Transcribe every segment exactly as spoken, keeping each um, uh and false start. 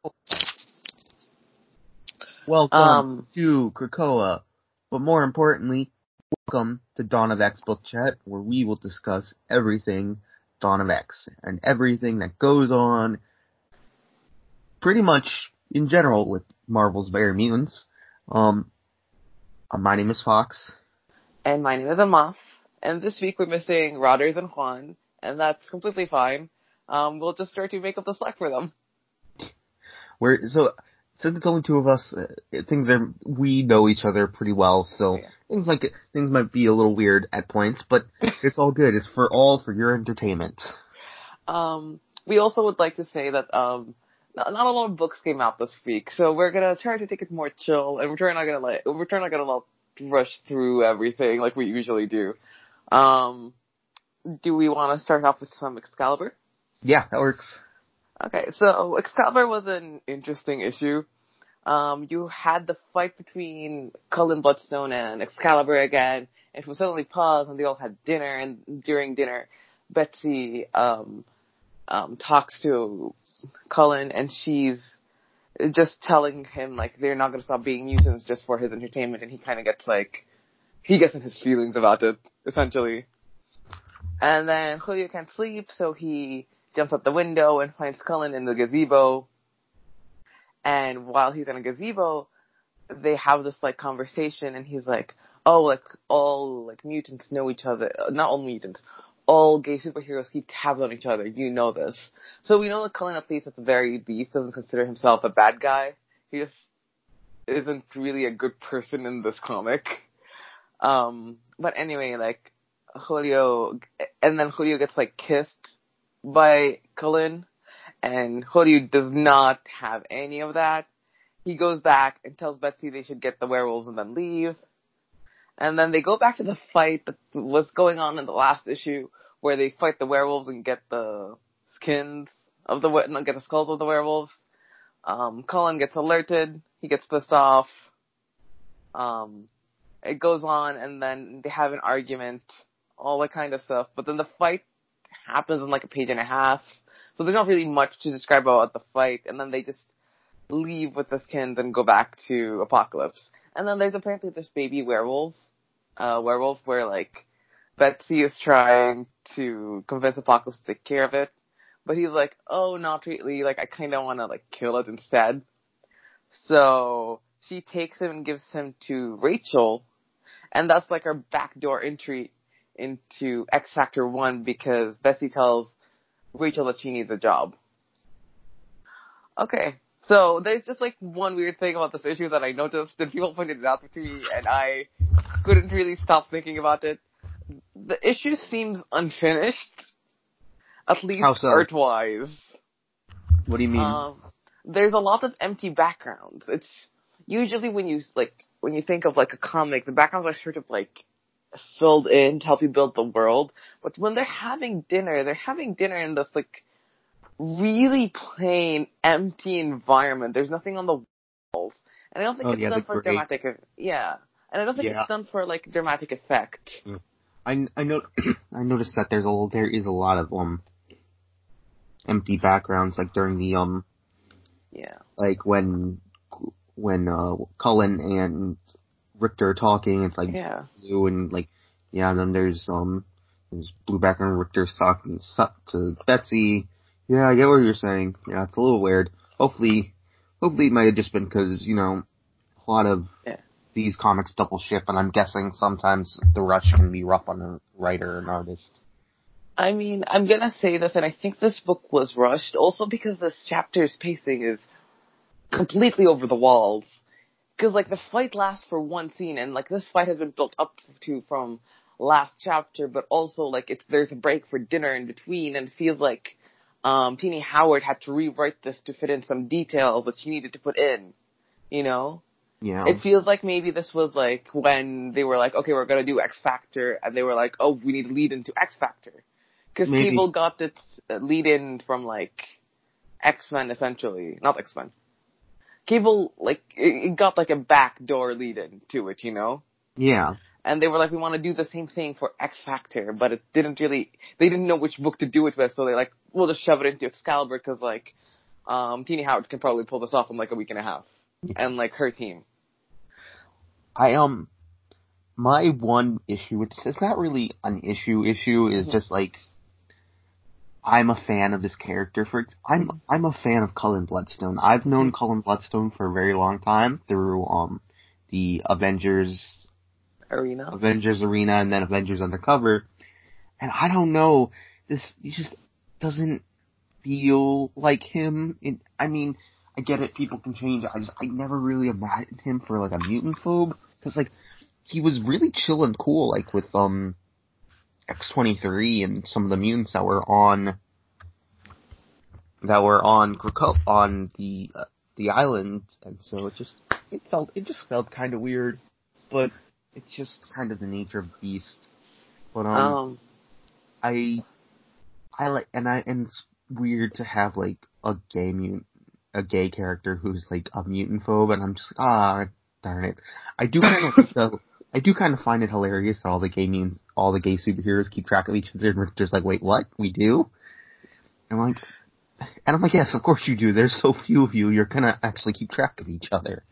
Welcome Um, to Krakoa, but more importantly, welcome to Dawn of X Book Chat, where we will discuss everything Dawn of X and everything that goes on pretty much in general with Marvel's Bare Mutants. Um, uh, my name is Fox. and my name is Amas, and this week we're missing Rodders and Juan, and that's completely fine. Um, we'll just try to make up the slack for them. We're, so, since it's only two of us, uh, things are, we know each other pretty well, so Yeah. things like, things might be a little weird at points, but it's all good. It's for all for your entertainment. Um, we also would like to say that, um, not, not a lot of books came out this week, so we're gonna try to take it more chill, and we're trying not gonna like, we're trying not gonna like, rush through everything like we usually do. Um, do we want to start off with some Excalibur? Yeah, that works. Okay, so Excalibur was an interesting issue. Um, you had the fight between Cullen Bloodstone and Excalibur again, and it was suddenly paused, and they all had dinner, and during dinner, Betsy, um, um, talks to Cullen, and she's just telling him, like, they're not gonna stop being mutants just for his entertainment, and he kinda gets, like, he gets in his feelings about it, essentially. And then Julio can't sleep, so he jumps out the window and finds Cullen in the gazebo. And while he's in a gazebo, they have this like conversation, and he's like, "Oh, like all like mutants know each other. Not all mutants, all gay superheroes keep tabs on each other. You know this." So we know that Cullen, at least at the very least, doesn't consider himself a bad guy. He just isn't really a good person in this comic. Um, but anyway, like Julio, and then Julio gets like kissed by Cullen. And Julio does not have any of that. He goes back and tells Betsy they should get the werewolves and then leave. And then they go back to the fight that was going on in the last issue, where they fight the werewolves and get the skins of the, not get the skulls of the werewolves. Um, Cullen gets alerted. He gets pissed off. Um, it goes on, and then they have an argument, all that kind of stuff. But then the fight happens in like a page and a half. So there's not really much to describe about the fight, and then they just leave with the skins and go back to Apocalypse. And then there's apparently this baby werewolf, uh, werewolf where like, Betsy is trying to convince Apocalypse to take care of it, but he's like, oh, not really, like, I kinda wanna like kill it instead. So, she takes him and gives him to Rachel, and that's like her backdoor entry into X Factor one, because Betsy tells Rachel that she needs a job. Okay, so there's just like one weird thing about this issue that I noticed, and people pointed it out to me, and I couldn't really stop thinking about it. The issue seems unfinished, at least How so? art-wise. What do you mean? Um, there's a lot of empty backgrounds. It's usually when you like when you think of like a comic, the backgrounds are sort of like filled in to help you build the world. But when they're having dinner, they're having dinner in this like really plain, empty environment. There's nothing on the walls, and I don't think Oh, it's yeah, done the for great. dramatic. Yeah, and I don't think Yeah. it's done for like dramatic effect. I, I know I noticed that there's a there is a lot of um empty backgrounds, like during the um Yeah, like when when uh Cullen and Richter are talking, it's like yeah. blue and like yeah, and then there's um there's blue background. Richter's talking to Betsy. Yeah, I get what you're saying. Yeah, it's a little weird. Hopefully, hopefully it might have just been because you know a lot of Yeah. these comics double ship, and I'm guessing sometimes the rush can be rough on a writer and artist. I mean, I'm gonna say this, and I think this book was rushed, also because this chapter's pacing is completely over the walls. Because, like, the fight lasts for one scene, and, like, this fight has been built up to from last chapter, but also, like, it's there's a break for dinner in between, and it feels like um, Teenie Howard had to rewrite this to fit in some details that she needed to put in, you know? Yeah. It feels like maybe this was, like, when they were like, okay, we're gonna do X Factor, and they were like, oh, we need to lead into X Factor. Because Cable got its lead in from, like, X-Men, essentially. Not X-Men. Cable, like, it got, like, a backdoor lead in to it, you know? Yeah. And they were like, we want to do the same thing for X Factor, but it didn't really, they didn't know which book to do it with, so they like, we'll just shove it into Excalibur, because, like, um, Teenie Howard can probably pull this off in like a week and a half. And like her team. I, um, my one issue with this, it's not really an issue issue, is just like, I'm a fan of this character for, I'm, I'm a fan of Cullen Bloodstone. I've known mm-hmm. Cullen Bloodstone for a very long time through, um, the Avengers Arena, Avengers Arena and then Avengers Undercover. And I don't know, this, he just doesn't feel like him. It, I mean, I get it, people can change. I just, I never really imagined him for like a mutant phobe. Cause like, he was really chill and cool, like with, um, X twenty-three and some of the mutants that were on, that were on, on the, uh, the island. And so it just, it felt, it just felt kind of weird. But it's just kind of the nature of Beast. But, um, um I, I like, and I, and it's weird to have like a gay mutant, a gay character who's like a mutant phobe, and I'm just like, ah, darn it. I do kind of, so, I do kind of find it hilarious that all the gay mutants, all the gay superheroes keep track of each other, and Richter's like, wait, what? We do? And I'm like, and I'm like, yes, of course you do. There's so few of you, you're gonna actually keep track of each other.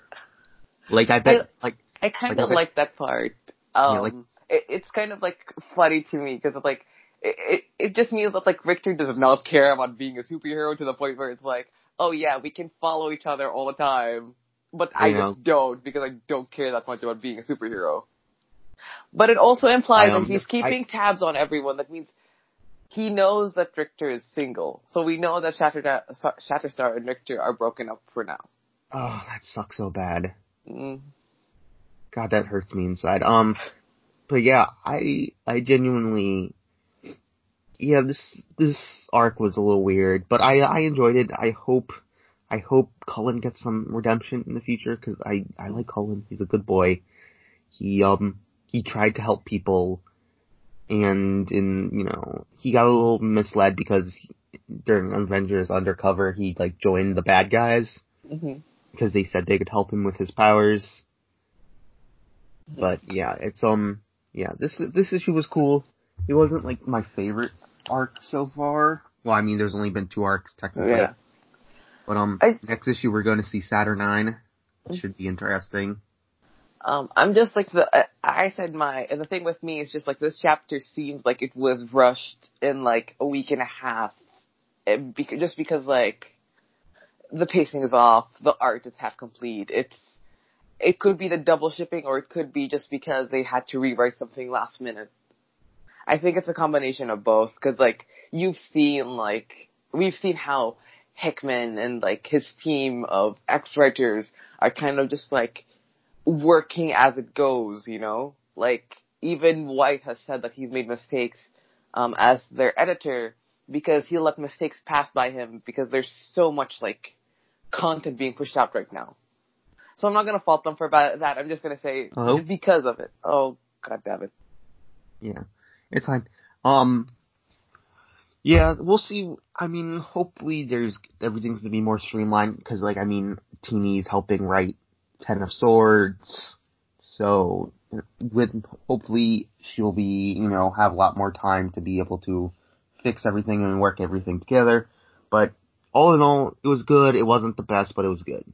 Like, I bet, I, like, I kind of like, like that part. Um, yeah, like, it, it's kind of like funny to me, because it's like, it, it, it just means that like Richter does not care about being a superhero to the point where it's like, oh yeah, we can follow each other all the time. But I know. just don't, because I don't care that much about being a superhero. But it also implies I, um, that he's keeping I, tabs on everyone. That means he knows that Richter is single. So we know that Shatterstar, Shatterstar and Richter are broken up for now. Oh, that sucks so bad. Mm. God, that hurts me inside. Um, but yeah, I, I genuinely, yeah, this, this arc was a little weird, but I, I enjoyed it. I hope, I hope Cullen gets some redemption in the future, cause I, I like Cullen. He's a good boy. He, um, he tried to help people, and in, you know, he got a little misled because he, during Avengers Undercover, he, like, joined the bad guys, mm-hmm. because they said they could help him with his powers. But yeah, it's, um, yeah, this, this issue was cool. It wasn't, like, my favorite arc so far. Well, I mean, there's only been two arcs, technically. Yeah. But, um, I, next issue we're going to see Saturnine. It should be interesting. Um, I'm just like, the, I said my, and the thing with me is just like, this chapter seems like it was rushed in like a week and a half. It, because, just because like, the pacing is off, the art is half complete. It's, it could be the double shipping, or it could be just because they had to rewrite something last minute. I think it's a combination of both, cause like, you've seen like, we've seen how Hickman and like his team of ex-writers are kind of just like, working as it goes, you know? Like, even White has said that he's made mistakes, um, as their editor, because he let mistakes pass by him, because there's so much, like, content being pushed out right now. So I'm not gonna fault them for that, I'm just gonna say, Hello? because of it. Oh, god damn it. Yeah, it's fine. Um, yeah, we'll see. I mean, hopefully there's, everything's gonna be more streamlined, cause like, I mean, Teeny's helping write Ten of Swords, so with, hopefully she'll be, you know, have a lot more time to be able to fix everything and work everything together. But all in all, it was good. It wasn't the best, but it was good.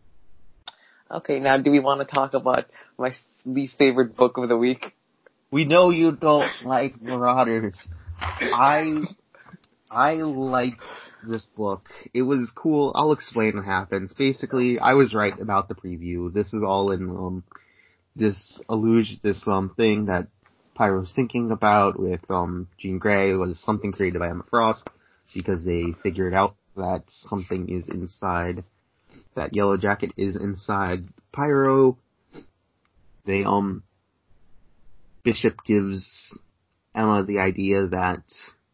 Okay, now do we want to talk about my least favorite book of the week? We know you don't like Marauders. I, I liked this book. It was cool. I'll explain what happens. Basically, I was right about the preview. This is all in, um, this illusion, this, um, thing that Pyro's thinking about with, um, Jean Grey was something created by Emma Frost, because they figured out that something is inside, that Yellow Jacket is inside Pyro. They, um, Bishop gives Emma the idea that,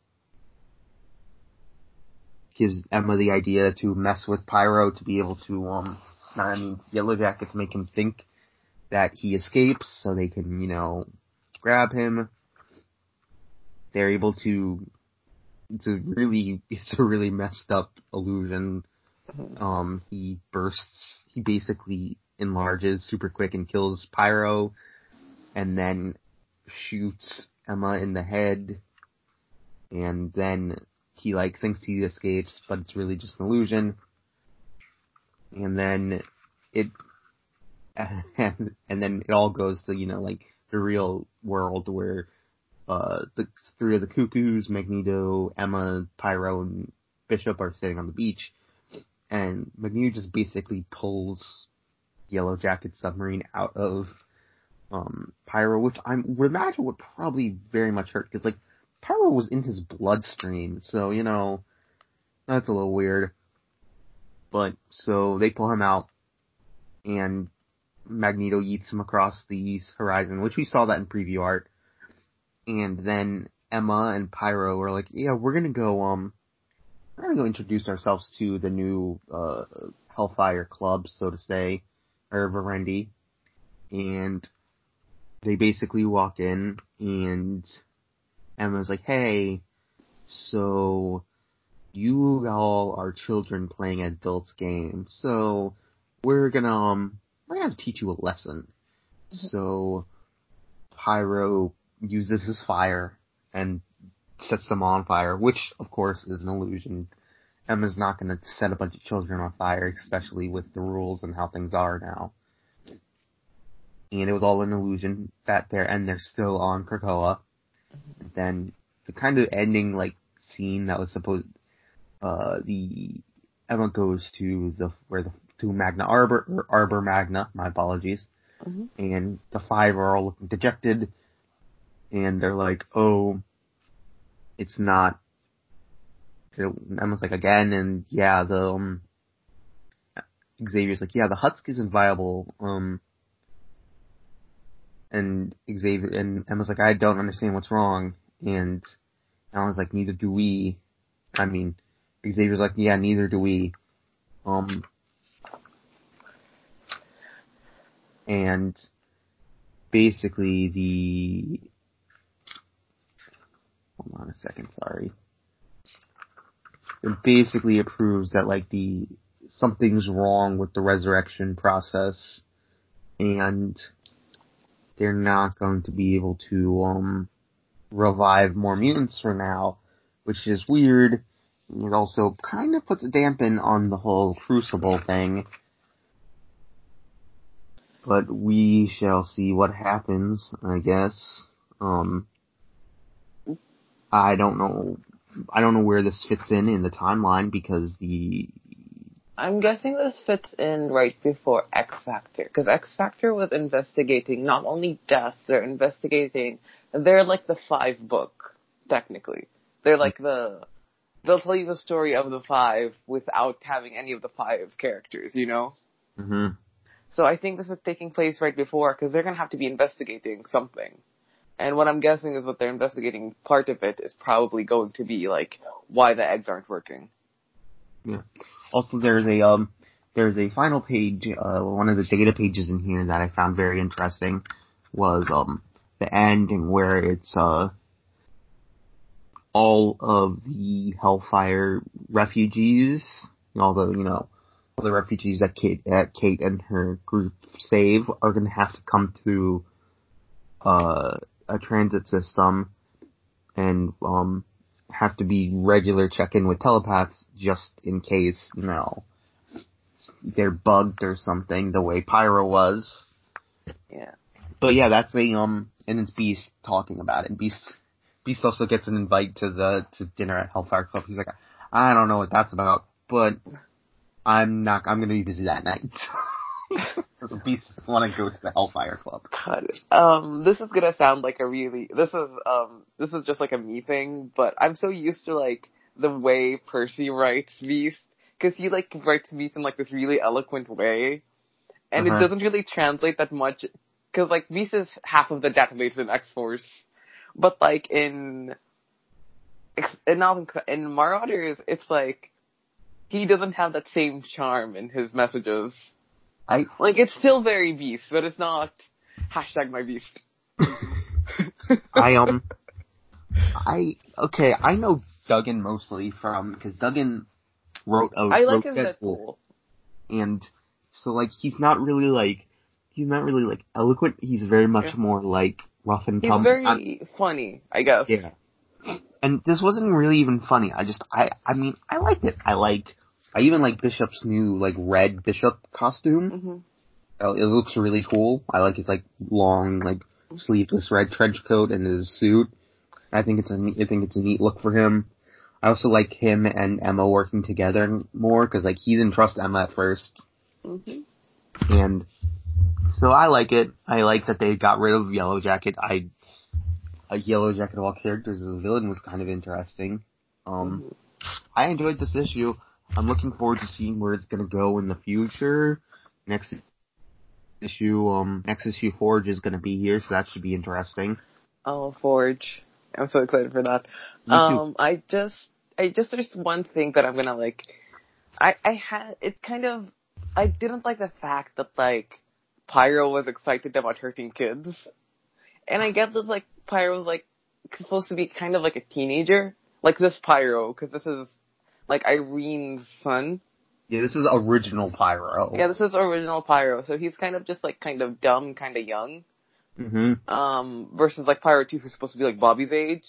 gives Emma the idea to mess with Pyro to be able to, um, I mean, Yellow Jacket to make him think that he escapes so they can, you know, grab him. They're able to, it's a really, it's a really messed up illusion. Um, he bursts, he basically enlarges super quick and kills Pyro, and then shoots Emma in the head, and then he like thinks he escapes, but it's really just an illusion. And then it, and, and then it all goes to, you know, like the real world where, uh, the three of the Cuckoos, Magneto, Emma, Pyro, and Bishop are sitting on the beach. And Magneto just basically pulls Yellow Jacket Submarine out of, um, Pyro, which I would imagine would probably very much hurt, because, like, Pyro was in his bloodstream, so, you know, that's a little weird. But, so, they pull him out, and Magneto yeets him across the horizon, which we saw that in preview art. And then Emma and Pyro are like, yeah, we're gonna go, um, we're gonna go introduce ourselves to the new, uh, Hellfire Club, so to say, or Verendi. And they basically walk in, and Emma's like, hey, so you all are children playing adults games, so we're gonna, um, we're gonna have to teach you a lesson. So Pyro uses his fire and sets them on fire, which of course is an illusion. Emma's not gonna set a bunch of children on fire, especially with the rules and how things are now. And it was all an illusion that they're, and they're still on Krakoa. And then the kind of ending, like, scene that was supposed, uh, the, Emma goes to the, where the, to Magna Arbor, or Arbor Magna, my apologies. Mm-hmm. And the five are all looking dejected, and they're like, oh, it's not, Emma's like, again, and yeah, the, um, Xavier's like, yeah, the Husk isn't viable, um, and Xavier, and Emma's like, I don't understand what's wrong, and Alan's like, neither do we. I mean, Xavier's like, yeah, neither do we. Um, and basically the, hold on a second, sorry. It basically it proves that, like, the, something's wrong with the resurrection process, and they're not going to be able to, um, revive more mutants for now, which is weird. It also kind of puts a dampen on the whole Crucible thing. But we shall see what happens, I guess. Um, I don't know, I don't know where this fits in in the timeline, because the... I'm guessing this fits in right before X Factor, because X Factor was investigating not only death, they're investigating, they're like the five book, technically. They're like the, they'll tell you the story of the five without having any of the five characters, you know? Mm-hmm. So I think this is taking place right before, because they're gonna have to be investigating something. And what I'm guessing is what they're investigating, part of it is probably going to be, like, why the eggs aren't working. Yeah. Also, there's a, um, there's a final page, uh, one of the data pages in here that I found very interesting was, um, the ending where it's, uh, all of the Hellfire refugees, all the, you know, all the refugees that Kate, that Kate and her group save are gonna have to come through, uh, a transit system and, um, have to be regular check-in with telepaths just in case, you know, they're bugged or something, the way Pyro was. Yeah. But yeah, that's a, um, and it's Beast talking about it. Beast, Beast also gets an invite to the, to dinner at Hellfire Club. He's like, I don't know what that's about, but I'm not, I'm gonna be busy that night. Because Beast want to go to the Hellfire Club. God, um, this is gonna sound like a really, this is, um, this is just like a me thing, but I'm so used to, like, the way Percy writes Beast, cause he, like, writes Beast in, like, this really eloquent way, and uh-huh. It doesn't really translate that much, cause, like, Beast is half of the database in X-Force, but, like, in, in, in Marauders, it's like, he doesn't have that same charm in his messages. I like it's still very Beast, but it's not hashtag my Beast. I um I okay I know Duggan mostly from because Duggan wrote a I like wrote his Deadpool, Deadpool, and so like he's not really like he's not really like eloquent. He's very much yeah. more like rough and he's tumble. very I'm, funny, I guess. Yeah, and this wasn't really even funny. I just, I, I mean, I liked it. I like, I even like Bishop's new, like, red Bishop costume. Mm-hmm. Uh, it looks really cool. I like his, like, long, like, sleeveless red trench coat and his suit. I think it's a, neat, I think it's a neat look for him. I also like him and Emma working together more, because, like, he didn't trust Emma at first. Mm-hmm. And so I like it. I like that they got rid of Yellow Jacket. I, a Yellow Jacket of all characters as a villain was kind of interesting. Um, Mm-hmm. I enjoyed this issue. I'm looking forward to seeing where it's gonna go in the future. Next issue, um, next issue Forge is gonna be here, so that should be interesting. Oh, Forge. I'm so excited for that. Me too. Um, I just, I just, there's one thing that I'm gonna like, I, I had, it kind of, I didn't like the fact that, like, Pyro was excited about hurting kids. And I get that, like, Pyro's, like, supposed to be kind of like a teenager. Like this Pyro, because this is, like, Irene's son. Yeah, this is original Pyro. Yeah, this is original Pyro, so he's kind of just, like, kind of dumb, kind of young. Mm-hmm. Um, versus, like, Pyro two, who's supposed to be, like, Bobby's age.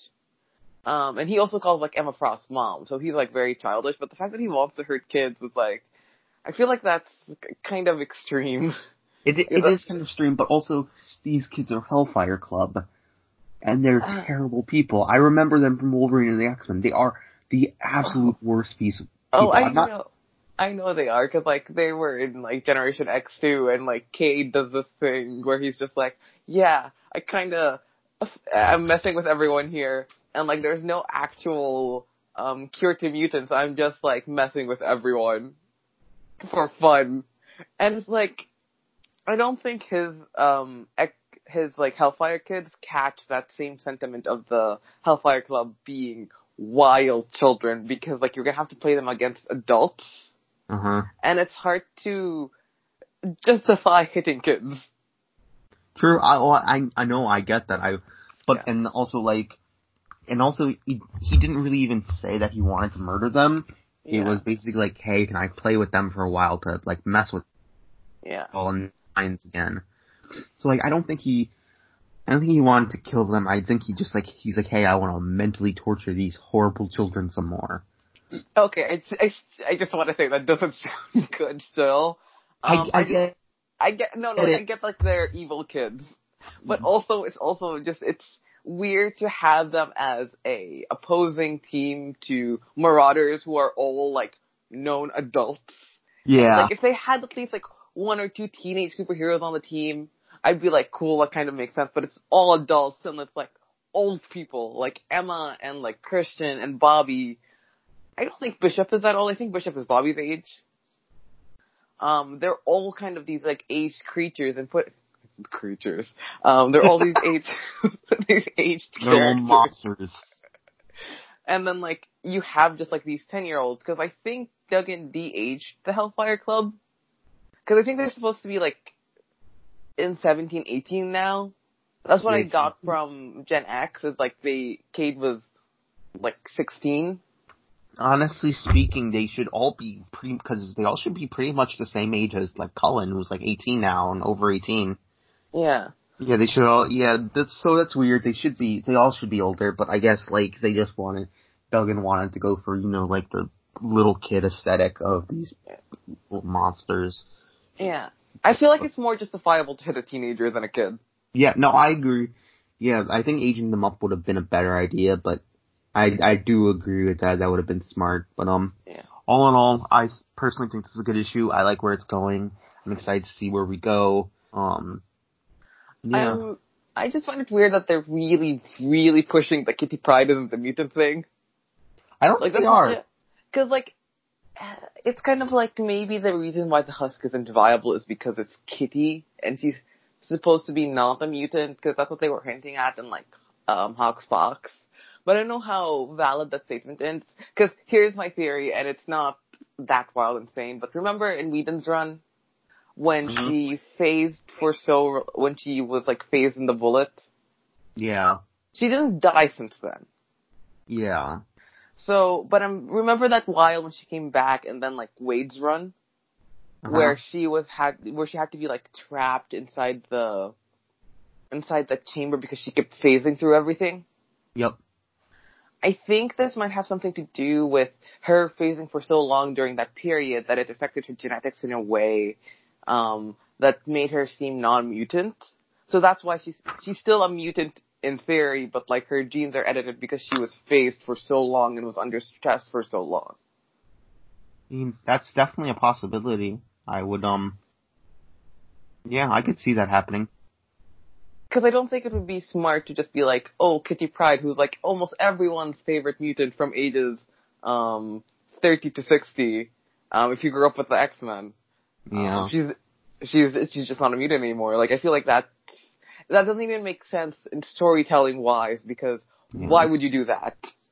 Um, and he also calls, like, Emma Frost's mom, so he's, like, very childish, but the fact that he wants to hurt kids was, like, I feel like that's kind of extreme. It, it is kind of extreme, but also, these kids are Hellfire Club, and they're Uh, terrible people. I remember them from Wolverine and the X-Men. They are the absolute oh, worst piece of oh, people. I I'm not, know. I know they are, cause like, they were in like Generation X too, and like, Cade does this thing where he's just like, yeah, I kinda, I'm messing with everyone here, and like, there's no actual, um, cure to mutants, I'm just like, messing with everyone. For fun. And it's like, I don't think his, um, ec- his like, Hellfire kids catch that same sentiment of the Hellfire Club being wild children, because like, you're gonna have to play them against adults. uh-huh. And it's hard to justify hitting kids. True, I, well, I, I know, I get that, I, but, Yeah. and also like, and also, he, he didn't really even say that he wanted to murder them. It Yeah. was basically like, hey, can I play with them for a while to, like, mess with Yeah. all in minds again? So, like, I don't think he, I don't think he wanted to kill them. I think he just, like, he's like, hey, I want to mentally torture these horrible children some more. Okay, it's, I, I just want to say that doesn't sound good still. Um, I, I I, just, get, I get, no, no, get I it. get like they're evil kids. But also, it's also just, it's weird to have them as a opposing team to Marauders who are all like known adults. Yeah. Like if they had at least like one or two teenage superheroes on the team, I'd be like, cool, that kind of makes sense. But it's all adults and it's like old people, like Emma and like Christian and Bobby. I don't think Bishop is that old. I think Bishop is Bobby's age. Um, they're all kind of these like aged creatures and put creatures. Um, they're all these aged these aged They're little characters. monsters. And then like you have just like these ten year olds, because I think Duggan de-aged the Hellfire Club, because I think they're supposed to be like in seventeen, eighteen now. That's what I got from Gen X. Is like they Cade was like sixteen. Honestly speaking, they should all be pretty, because they all should be pretty much the same age as, like, Cullen, who's, like, eighteen now, and over eighteen. Yeah. Yeah, they should all, yeah, that's, so that's weird. They should be, they all should be older, but I guess, like, they just wanted, Duggan wanted to go for, you know, like, the little kid aesthetic of these monsters. Yeah. I feel like it's more justifiable to hit a teenager than a kid. Yeah, no, I agree. Yeah, I think aging them up would have been a better idea, but I I do agree with that. That would have been smart. But um, Yeah. all in all, I personally think this is a good issue. I like where it's going. I'm excited to see where we go. Um, yeah. I'm, I just find it weird that they're really, really pushing the Kitty Pryde isn't the mutant thing. I don't Like think that's they are. because like it's kind of like maybe the reason why the Husk isn't viable is because it's Kitty and she's supposed to be not a mutant, because that's what they were hinting at in like um Hawk's Box. But I don't know how valid that statement is, because here's my theory, and it's not that wild and insane, but remember in Whedon's run, when Mm-hmm. she phased for so, when she was like phased in the bullet? Yeah. She didn't die since then. Yeah. So, but I'm, remember that while when she came back and then like Wade's run? Uh-huh. Where she was, had, where she had to be like trapped inside the, inside the chamber because she kept phasing through everything? Yep. I think this might have something to do with her phasing for so long during that period that it affected her genetics in a way um, that made her seem non-mutant. So that's why she's she's still a mutant in theory, but like her genes are edited because she was phased for so long and was under stress for so long. I mean, that's definitely a possibility. I would, um, yeah, I could see that happening. Because I don't think it would be smart to just be like, oh, Kitty Pryde, who's like almost everyone's favorite mutant from ages um, thirty to sixty. Um, if you grew up with the X-Men, Yeah. um, she's she's she's just not a mutant anymore. Like I feel like that that doesn't even make sense in storytelling wise. Because yeah. why would you do that?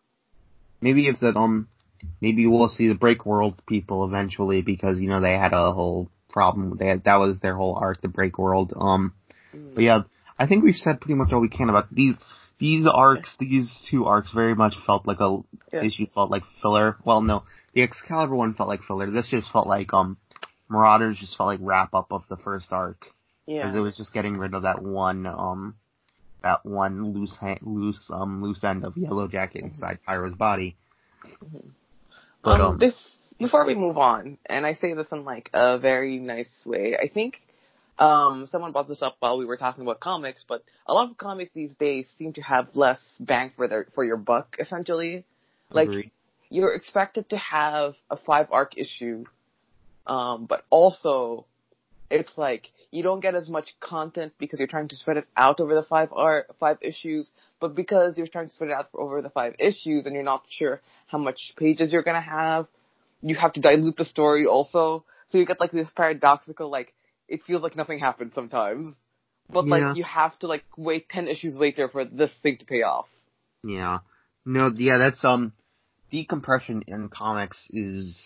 Maybe if that um, maybe we'll see the Break World people eventually because you know they had a whole problem. They had, that was their whole arc, the Break World. Um, mm. But yeah. I think we've said pretty much all we can about these these arcs. These two arcs very much felt like a yeah. issue. Felt like filler. Well, no, the Excalibur one felt like filler. This just felt like um, Marauders just felt like wrap up of the first arc. Yeah, because it was just getting rid of that one um, that one loose ha- loose um loose end of Yellow Jacket inside mm-hmm. Pyro's body. Mm-hmm. But um, um, this, before we move on, and I say this in like a very nice way, I think. Um, someone brought this up while we were talking about comics, but a lot of comics these days seem to have less bang for their for your buck, essentially. Like, Agreed. You're expected to have a five arc issue, um, but also it's like you don't get as much content because you're trying to spread it out over the five arc, five issues, but because you're trying to spread it out over the five issues and you're not sure how much pages you're gonna have, you have to dilute the story also. So you get like this paradoxical like. It feels like nothing happened sometimes. But, yeah. like, you have to, like, wait ten issues later for this thing to pay off. Yeah. No, yeah, that's, um, decompression in comics is,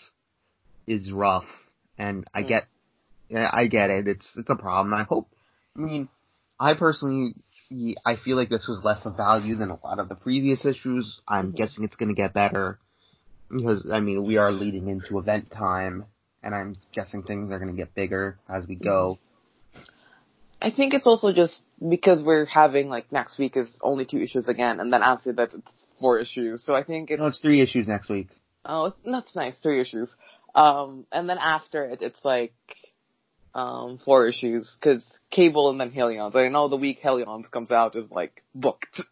is rough. And I mm. get, yeah, I get it. It's, it's a problem. I hope, I mean, I personally, I feel like this was less of value than a lot of the previous issues. I'm mm-hmm. guessing it's gonna get better. Because, I mean, we are leading into event time. And I'm guessing things are going to get bigger as we go. I think it's also just because we're having, like, next week is only two issues again, and then after that it's four issues. So I think it's... No, it's three issues next week. Oh, it's, that's nice, three issues. Um, and then after it, it's like, um, four issues, because Cable and then Hellions. I know the week Hellions comes out is, like, booked.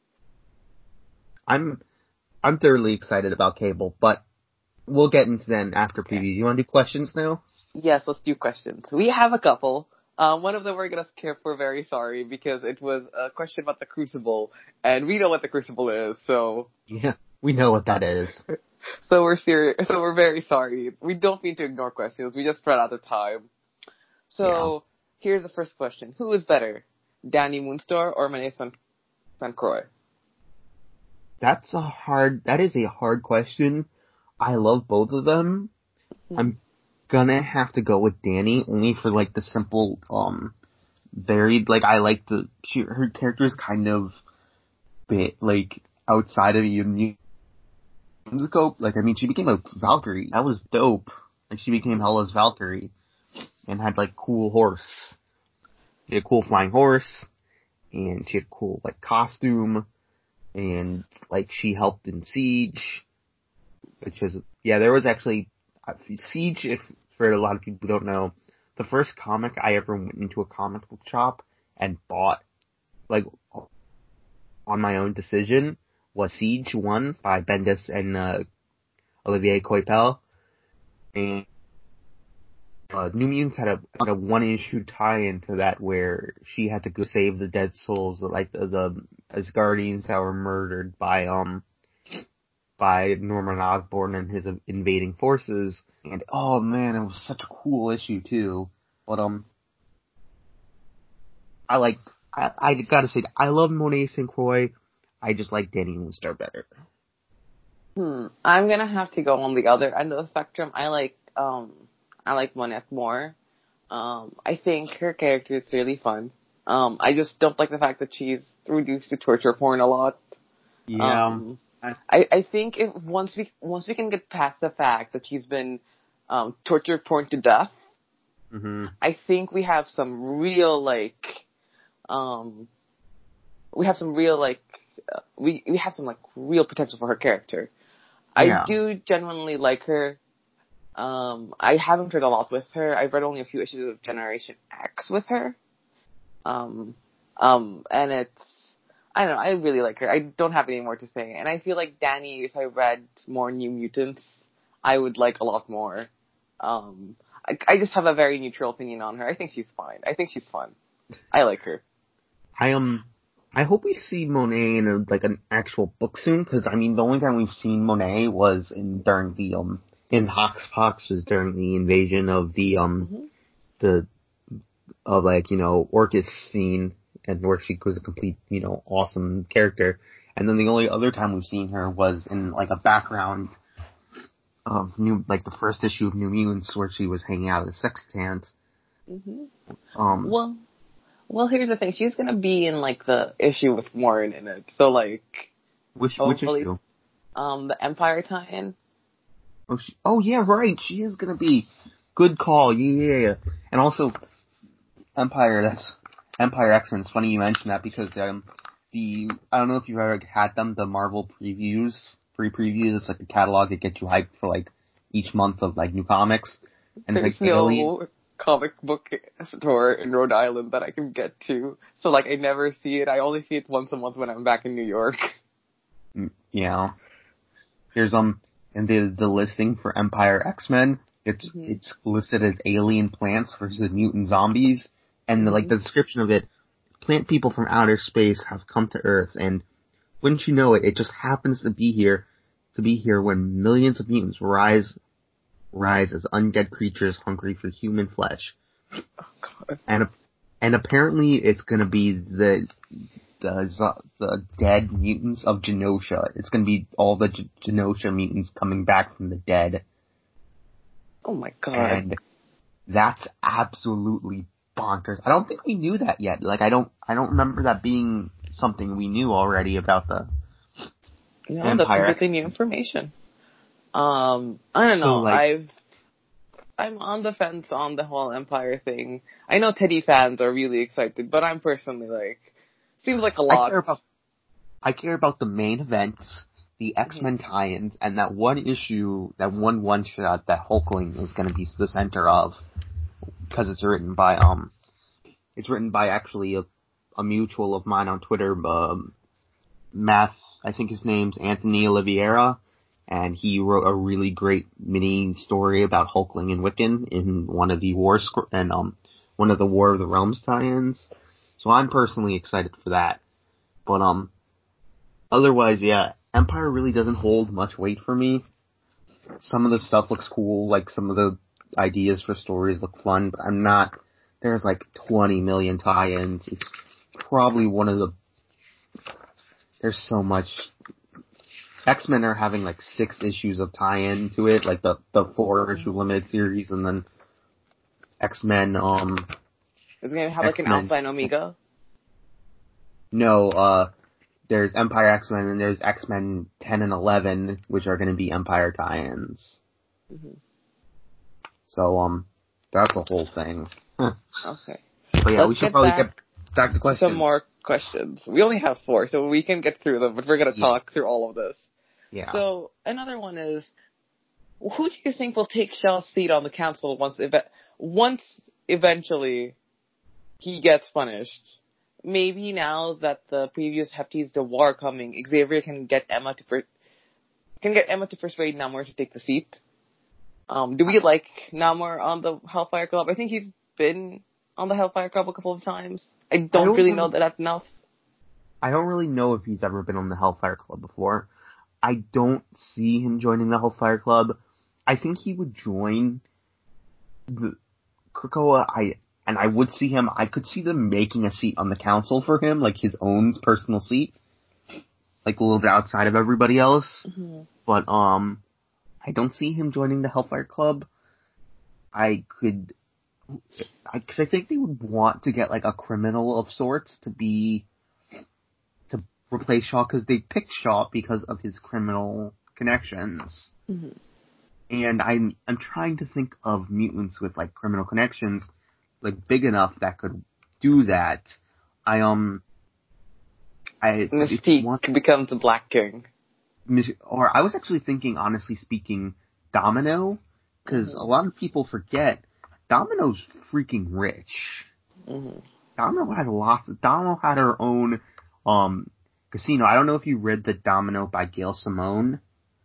I'm, I'm thoroughly excited about Cable, but we'll get into them after previews. You want to do questions now? Yes, let's do questions. We have a couple. Um, one of them we're going to skip. We're very sorry because it was a question about the Crucible, and we know what the Crucible is, so... Yeah, we know what that is. so we're serious. So we're very sorry. We don't mean to ignore questions. We just ran out of time. So, yeah. Here's the first question. Who is better, Danny Moonstar or Monet Saint Croix? That's a hard... That is a hard question. I love both of them. Mm-hmm. I'm gonna have to go with Danny only for like the simple, um, varied. Like I like the she her character is kind of bit like outside of the scope. Like I mean, she became a Valkyrie. That was dope. Like she became Hela's Valkyrie and had like cool horse. She had a cool flying horse, and she had a cool like costume, and like she helped in Siege. Which is, yeah, there was actually, uh, Siege, if, for a lot of people who don't know, the first comic I ever went into a comic book shop and bought, like, on my own decision, was Siege one by Bendis and, uh, Olivier Coipel. And, uh, New Mutants had a, had a one-issue tie-in to that where she had to go save the dead souls, like the, the Asgardians that were murdered by, um, by Norman Osborn and his invading forces, and oh man, it was such a cool issue too. But um, I like, I, I gotta say, I love Monet Saint Croix. I just like Danny Moonstar better. Hmm, I'm gonna have to go on the other end of the spectrum. I like, um, I like Monet more. Um, I think her character is really fun. Um, I just don't like the fact that she's reduced to torture porn a lot. Yeah. Um, I, I think if once we once we can get past the fact that she's been um, torture porn to death, mm-hmm. I think we have some real like um, we have some real like uh, we we have some like real potential for her character. Yeah. I do genuinely like her. Um, I haven't read a lot with her. I've read only a few issues of Generation X with her. Um, um, and it's, I don't know, I really like her. I don't have any more to say. And I feel like Danny, if I read more New Mutants, I would like a lot more. Um, I, I just have a very neutral opinion on her. I think she's fine. I think she's fun. I like her. I, um, I hope we see Monet in a, like an actual book soon, because I mean, the only time we've seen Monet was in, during the, um, in Hoxpox was during the invasion of the, um, mm-hmm. the, of like, you know, Orcus scene, and where she was a complete, you know, awesome character. And then the only other time we've seen her was in like a background of new, like the first issue of New Mutants where she was hanging out at the sextant. Mm-hmm. Um, well, well, here's the thing. She's gonna be in like the issue with Warren in it. So like, which, which issue? Um, the Empire tie-in. Oh, she, oh yeah, right. She is gonna be. Good call. Yeah, yeah, yeah. And also, Empire. That's Empire X-Men. It's funny you mentioned that because um, the I don't know if you've ever had them. The Marvel previews, free previews. It's like the catalog that gets you hyped for like each month of like new comics. And There's it's like no Alien. comic book store in Rhode Island that I can get to, so like I never see it. I only see it once a month when I'm back in New York. Yeah. Here's um. And the the listing for Empire X-Men, it's mm-hmm. it's listed as alien plants versus mutant zombies, and mm-hmm. the, like the description of it, plant people from outer space have come to Earth, and wouldn't you know it, it just happens to be here, to be here when millions of mutants rise, rise as undead creatures hungry for human flesh. Oh God! And and apparently it's gonna be the. The, the dead mutants of Genosha. It's gonna be all the G- Genosha mutants coming back from the dead. Oh my God. And that's absolutely bonkers. I don't think we knew that yet. Like, I don't, I don't remember that being something we knew already about the no, Empire. That's completely new information. Um, I don't so, know. like, I've, I'm on the fence on the whole Empire thing. I know Teddy fans are really excited, but I'm personally like, seems like a lot. I care about, I care about the main events, the X-Men mm-hmm. tie-ins, and that one issue, that one one-shot that Hulkling is going to be the center of, because it's written by, um, it's written by actually a, a mutual of mine on Twitter, um, Math, I think his name's Anthony Oliveira, and he wrote a really great mini story about Hulkling and Wiccan in one of the War, sc- and, um, one of the War of the Realms tie-ins. So I'm personally excited for that. But, um, otherwise, yeah, Empire really doesn't hold much weight for me. Some of the stuff looks cool, like some of the ideas for stories look fun, but I'm not, there's like twenty million tie-ins. It's probably one of the, there's so much. X-Men are having like six issues of tie-in to it, like the, the four issue limited series, and then X-Men, um, Is it going to have like X-Men. An Alpha and Omega? No, uh, there's Empire X-Men and there's X-Men ten and eleven, which are going to be Empire tie-ins. Mm-hmm. So, um, that's the whole thing. Okay. But yeah, Let's we should get probably back get back to questions. Some more questions. We only have four, so we can get through them, but we're going to yeah. talk through all of this. Yeah. So, another one is, who do you think will take Shaw's seat on the council once, ev- once eventually he gets punished? Maybe now that the previous hefties the war coming, Xavier can get Emma to per- can get Emma to persuade Namor to take the seat. Um, do we like Namor on the Hellfire Club? I think he's been on the Hellfire Club a couple of times. I don't, I don't really know that enough. I don't really know if he's ever been on the Hellfire Club before. I don't see him joining the Hellfire Club. I think he would join the Krakoa. I and I would see him. I could see them making a seat on the council for him, like his own personal seat, like a little bit outside of everybody else. Mm-hmm. But um, I don't see him joining the Hellfire Club. I could, I, cause I think they would want to get like a criminal of sorts to be to replace Shaw, because they picked Shaw because of his criminal connections. Mm-hmm. And I'm I'm trying to think of mutants with like criminal connections, like big enough that could do that. I um, I, Mystique one, becomes the Black King. or I was actually thinking, honestly speaking, Domino, because mm-hmm. a lot of people forget Domino's freaking rich. Mm-hmm. Domino had lots. Of, Domino had her own um casino. I don't know if you read the Domino by Gail Simone.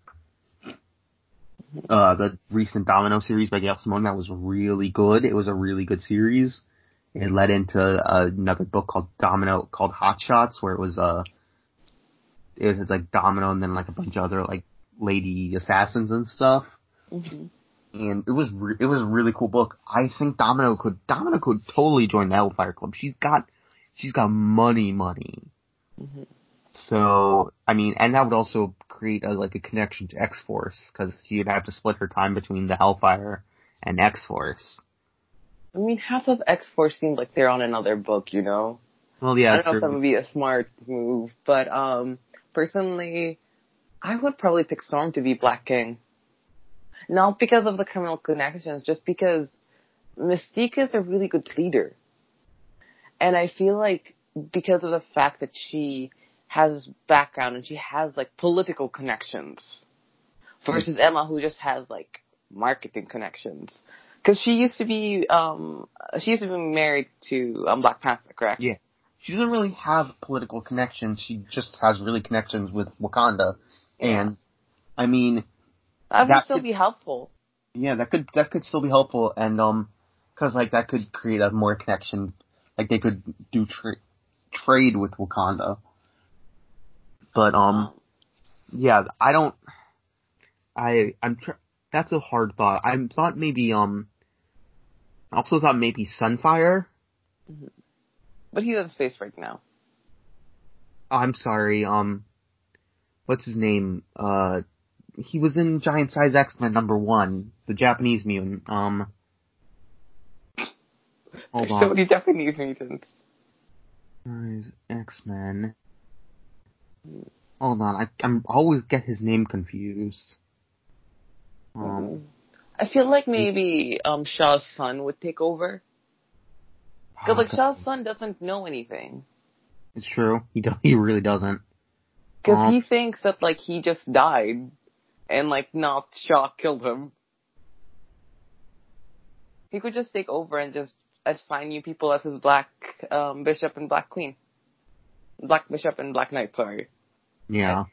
Uh, the recent Domino series by Gail Simone, that was really good. It was a really good series. It led into uh, another book called Domino, called Hot Shots, where it was, uh, it was like Domino and then like a bunch of other like lady assassins and stuff. Mm-hmm. And it was, re- it was a really cool book. I think Domino could, Domino could totally join the Hellfire Club. She's got, she's got money, money. Mm-hmm. So, I mean, and that would also create a, like a connection to X-Force, because she'd have to split her time between the Hellfire and X-Force. I mean, half of X-Force seems like they're on another book, you know? Well, yeah, I don't true. know if that would be a smart move, but, um, personally, I would probably pick Storm to be Black King. Not because of the criminal connections, just because Mystique is a really good leader. And I feel like because of the fact that she has background and she has like political connections versus mm-hmm. Emma, who just has like marketing connections. Because she used to be, um, she used to be married to um, Black Panther, correct? Yeah. She doesn't really have political connections. She just has really connections with Wakanda. Yeah. And, I mean... That would that still could, be helpful. Yeah, that could, that could still be helpful. And, um, cause like that could create a more connection. Like they could do tra- trade with Wakanda. But, um, yeah, I don't, I, I'm, tr- that's a hard thought. I thought maybe, um, I also thought maybe Sunfire. Mm-hmm. But he's in space right now. Oh, I'm sorry, um, what's his name? Uh, he was in Giant Size X-Men number one, the Japanese mutant, um, hold There's on. so many Japanese mutants. X-Men. Hold on, I I'm always get his name confused. Um, mm-hmm. I feel like maybe um Shaw's son would take over. Because like Shaw's son doesn't know anything. It's true. He do- he really doesn't. Because um, he thinks that like he just died, and like not Shaw killed him. He could just take over and just assign you people as his Black um, Bishop and Black Queen. Black Bishop and Black Knight, sorry. Yeah.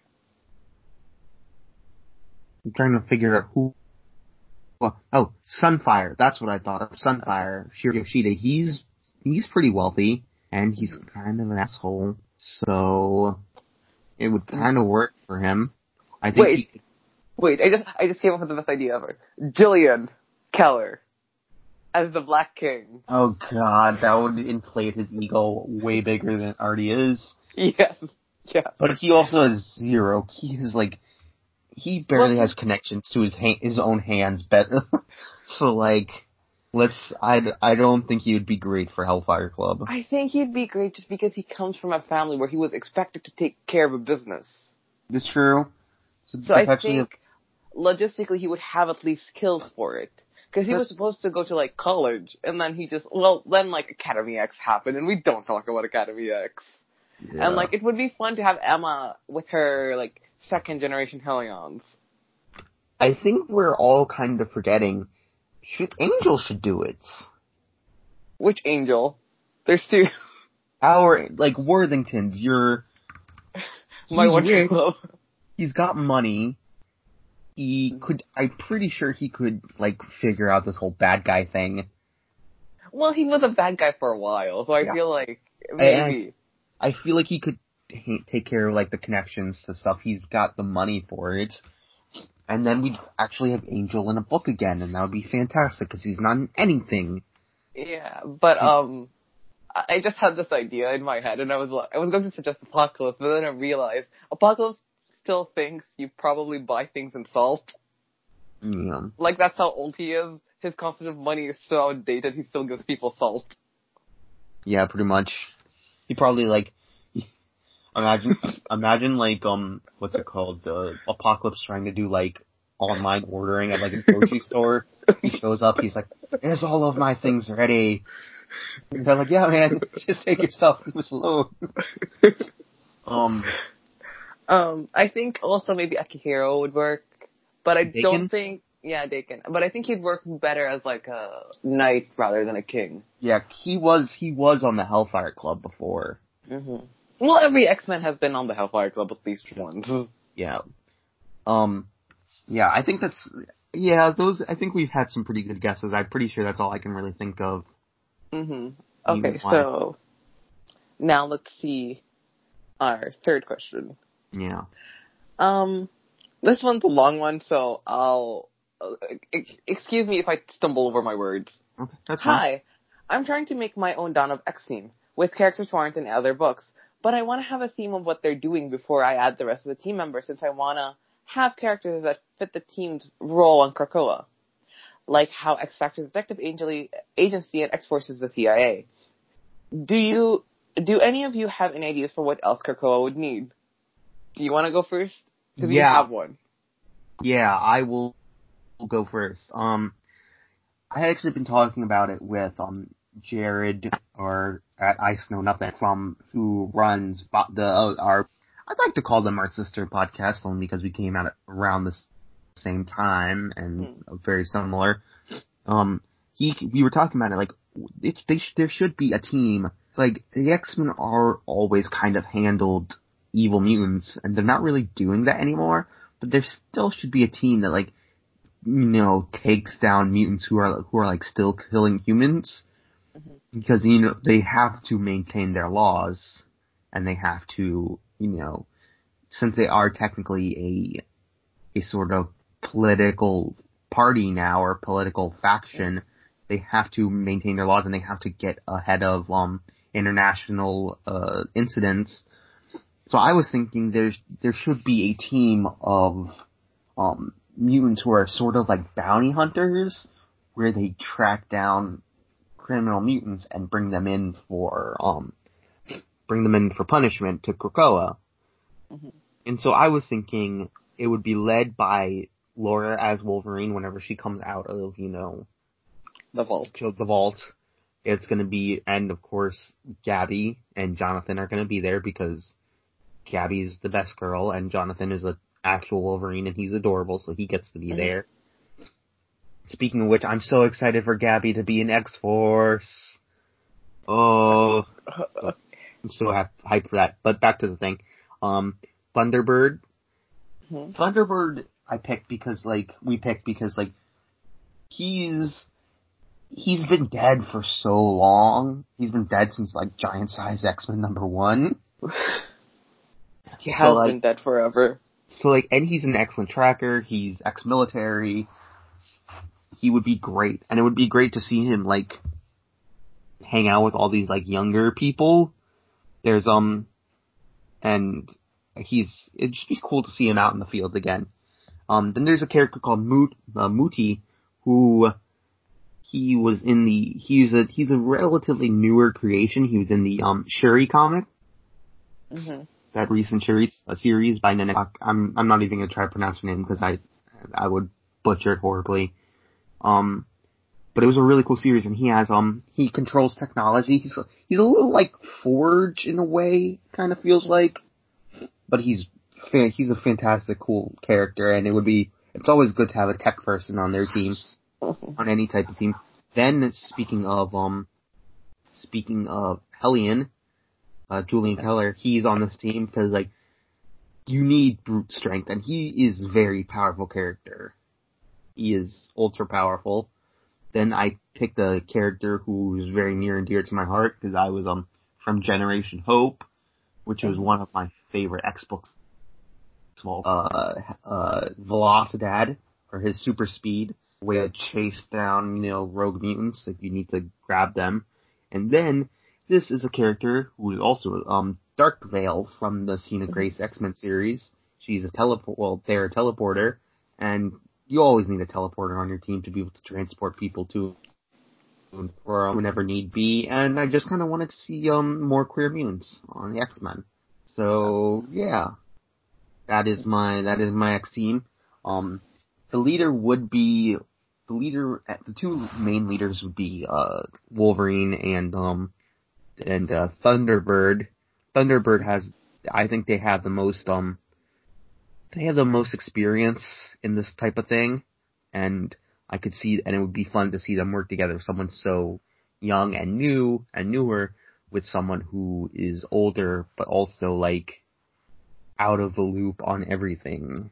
I'm trying to figure out who... Well, oh, Sunfire. That's what I thought of. Sunfire. Shiro Yoshida. He's, he's pretty wealthy, and he's kind of an asshole, so it would kind of work for him. I think Wait. he could... Wait, I just, I just came up with the best idea ever. Jillian Keller as the Black King. Oh god, that would inflate his ego way bigger than it already is. Yes. Yeah. But he also has zero. He is like, he barely well, has connections to his ha- his own hands better. So like, let's, I, I don't think he would be great for Hellfire Club. I think he'd be great just because he comes from a family where he was expected to take care of a business. That's true. So, so I think of- logistically he would have at least skills for it. Because he was supposed to go to, like, college, and then he just, well, then, like, Academy X happened, and we don't talk about Academy X. Yeah. And, like, it would be fun to have Emma with her, like, second-generation Hellions. I think we're all kind of forgetting, should, Angel should do it. Which Angel? There's two. Our, like, Worthington's, your... My one true love. He's got money. He could, I'm pretty sure he could, like, figure out this whole bad guy thing. Well, he was a bad guy for a while, so I yeah. feel like, maybe. I, I feel like he could h- take care of, like, the connections to stuff. He's got the money for it. And then we'd actually have Angel in a book again, and that would be fantastic, because he's not in anything. Yeah, but, um, I just had this idea in my head, and I was like, I was going to suggest Apocalypse, but then I realized, Apocalypse still thinks you probably buy things in salt. Yeah. Like, that's how old he is. His concept of money is so outdated, he still gives people salt. Yeah, pretty much. He probably, like, imagine, imagine, like, um, what's it called, uh, Apocalypse trying to do, like, online ordering at, like, a grocery store. He shows up, he's like, there's all of my things ready. And they're like, yeah, man, just take your stuff, leave us alone. Um, um, I think also maybe Akihiro would work, but I Dakin? don't think, yeah, Dakin. But I think he'd work better as like a knight rather than a king. Yeah, he was, he was on the Hellfire Club before. Mm-hmm. Well, every X-Men has been on the Hellfire Club at least once. Yeah. Um, yeah, I think that's, yeah, those, I think we've had some pretty good guesses. I'm pretty sure that's all I can really think of. Mm-hmm. Okay, Mutant-wise. so now let's see our third question. Yeah. Um, this one's a long one, so I'll, uh, ex- excuse me if I stumble over my words. Okay, that's fine. Hi, I'm trying to make my own Dawn of X team, with characters who aren't in other books, but I want to have a theme of what they're doing before I add the rest of the team members, since I want to have characters that fit the team's role on Krakoa. Like how X-Factor's Detective Agency and X-Force is the C I A. Do you, do any of you have any ideas for what else Krakoa would need? Do you want to go first? Because Yeah. you have one. Yeah, I will go first. Um, I had actually been talking about it with, um, Jared, or at I Know Nothing, from, who runs the, uh, our, I'd like to call them our sister podcast, only because we came out around the same time, and Hmm. very similar. Um, he, we were talking about it, like, it, they sh- there should be a team, like, the X-Men are always kind of handled evil mutants, and they're not really doing that anymore, but there still should be a team that, like, you know, takes down mutants who are, who are, like, still killing humans, Mm-hmm. because, you know, they have to maintain their laws, and they have to, you know, since they are technically a, a sort of political party now, or political faction, they have to maintain their laws, and they have to get ahead of, um, international, uh, incidents. So I was thinking there's, there should be a team of, um, mutants who are sort of like bounty hunters, where they track down criminal mutants and bring them in for, um, bring them in for punishment to Krakoa. Mm-hmm. And so I was thinking it would be led by Laura as Wolverine whenever she comes out of, you know, The vault. the vault. It's gonna be, and of course, Gabby and Jonathan are gonna be there because Gabby's the best girl and Jonathan is a actual Wolverine and he's adorable, so he gets to be mm-hmm. there. Speaking of which, I'm so excited for Gabby to be in X-Force. Oh, I'm so hyped for that. But back to the thing. Um, Thunderbird. Mm-hmm. Thunderbird I picked because, like, we picked because, like, he's, he's been dead for so long. He's been dead since, like, Giant Size X-Men number one. He so, has like, been dead forever. So, like, and he's an excellent tracker. He's ex-military. He would be great. And it would be great to see him, like, hang out with all these, like, younger people. There's, um, and he's, it'd just be cool to see him out in the field again. Um, then there's a character called Moot, uh, Mooty, who, he was in the, he's a, he's a relatively newer creation. He was in the, um, Shuri comic. Mm-hmm. That recent series, a series by Nanek. I'm, I'm not even gonna try to pronounce her name because I, I would butcher it horribly. Um, but it was a really cool series, and he has, um, he controls technology. He's, he's a little like Forge in a way, kind of feels like. But he's, he's a fantastic, cool character, and it would be, it's always good to have a tech person on their team, on any type of team. Then, speaking of, um, speaking of Hellion, uh, Julian Keller, he's on this team because, like, you need brute strength, and he is a very powerful character. He is ultra powerful. Then I picked a character who's very near and dear to my heart, because I was, um, from Generation Hope, which was one of my favorite X-books. Uh, uh, Velocidad, or his super speed, way to chase down, you know, rogue mutants if you need to grab them. And then, this is a character who is also, um, Dark Veil from the Sina Grace X-Men series. She's a teleport, well, they're a teleporter, and you always need a teleporter on your team to be able to transport people to or whenever need be, and I just kind of wanted to see, um, more queer mutants on the X-Men. So, yeah. That is my, that is my X-team. Um, the leader would be, the leader, the two main leaders would be, uh, Wolverine and, um, and, uh, Thunderbird. Thunderbird has I think they have the most um they have the most experience in this type of thing, and I could see, and it would be fun to see them work together. Someone so young and new and newer with someone who is older, but also like out of the loop on everything.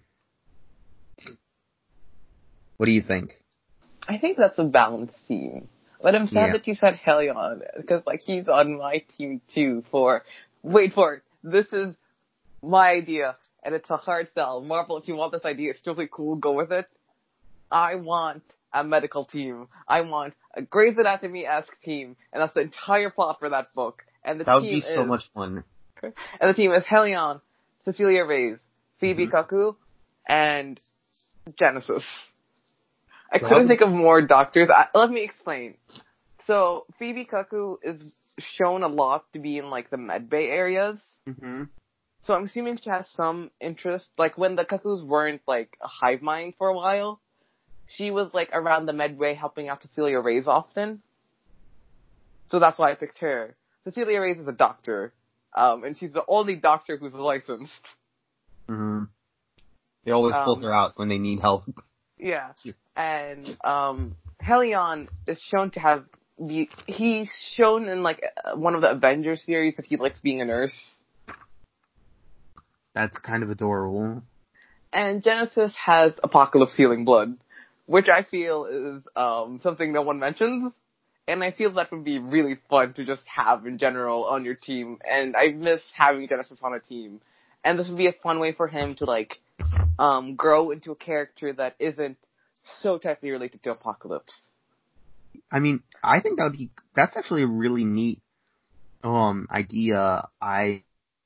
What do you think? I think that's a balanced team. But I'm sad Yeah. that you said Helion, because like he's on my team too for, wait for it, this is my idea, and it's a hard sell. Marvel, if you want this idea, it's totally cool, go with it. I want a medical team. I want a Grey's Anatomy-esque team, and that's the entire plot for that book. And the That would team be so is, much fun. and the team is Helion, Cecilia Reyes, Phoebe Mm-hmm. Kaku, and Genesis. I So couldn't how- think of more doctors. I, let me explain. So, Phoebe Kaku is shown a lot to be in, like, the medbay areas. Mm-hmm. So I'm assuming she has some interest. Like, when the Kakus weren't, like, a hive mind for a while, she was, like, around the medbay helping out Cecilia Reyes often. So that's why I picked her. Cecilia Reyes is a doctor. Um, and she's the only doctor who's licensed. Mm-hmm. They always pull Um, her out when they need help. Yeah. Cute. And, um, Helion is shown to have the, he's shown in, like, one of the Avengers series that he likes being a nurse. That's kind of adorable. And Genesis has Apocalypse Healing Blood, which I feel is, um, something no one mentions. And I feel that would be really fun to just have in general on your team. And I miss having Genesis on a team. And this would be a fun way for him to, like, um, grow into a character that isn't so tightly related to Apocalypse. I mean, I think that would be, that's actually a really neat, um, idea. I,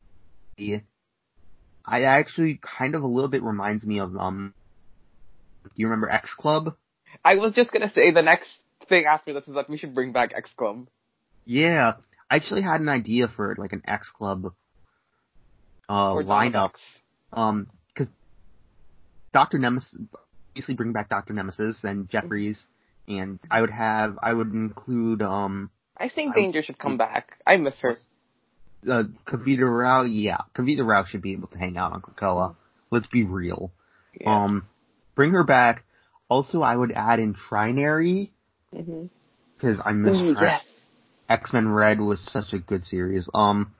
I actually kind of a little bit reminds me of, um, do you remember X Club? I was just gonna say the next thing after this is that we should bring back X Club. Yeah. I actually had an idea for, like, an X Club, uh, Or Dawn of lineup. X. Um, cause Doctor Nemesis, basically bring back Doctor Nemesis and Jeffries, and I would have, I would include, um, I think I- Danger should come back. I miss her. uh, Kavita Rao, yeah, Kavita Rao should be able to hang out on Krakoa. Let's be real. Yeah. Um, bring her back. Also, I would add in Trinary, Mm-hmm. cause I miss Ooh, Tri- yes. X-Men Red was such a good series. Um,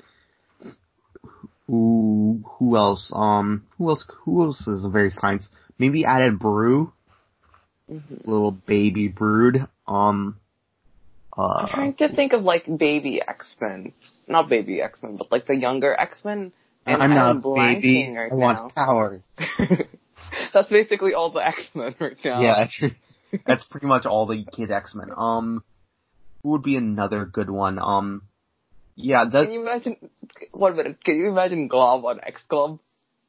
who, who else? Um, who else, who else is a very science? Maybe added Brew, Mm-hmm. little baby Brood. Um, uh, I'm trying to think of, like, baby X-Men. Not baby X-Men, but, like, the younger X-Men. And I'm not I'm a blanking baby. right I now. want power. That's basically all the X-Men right now. Yeah, that's that's pretty much all the kid X-Men. Um, who would be another good one? Um, yeah, that. Can you imagine, one minute, can you imagine Glob on X-Club?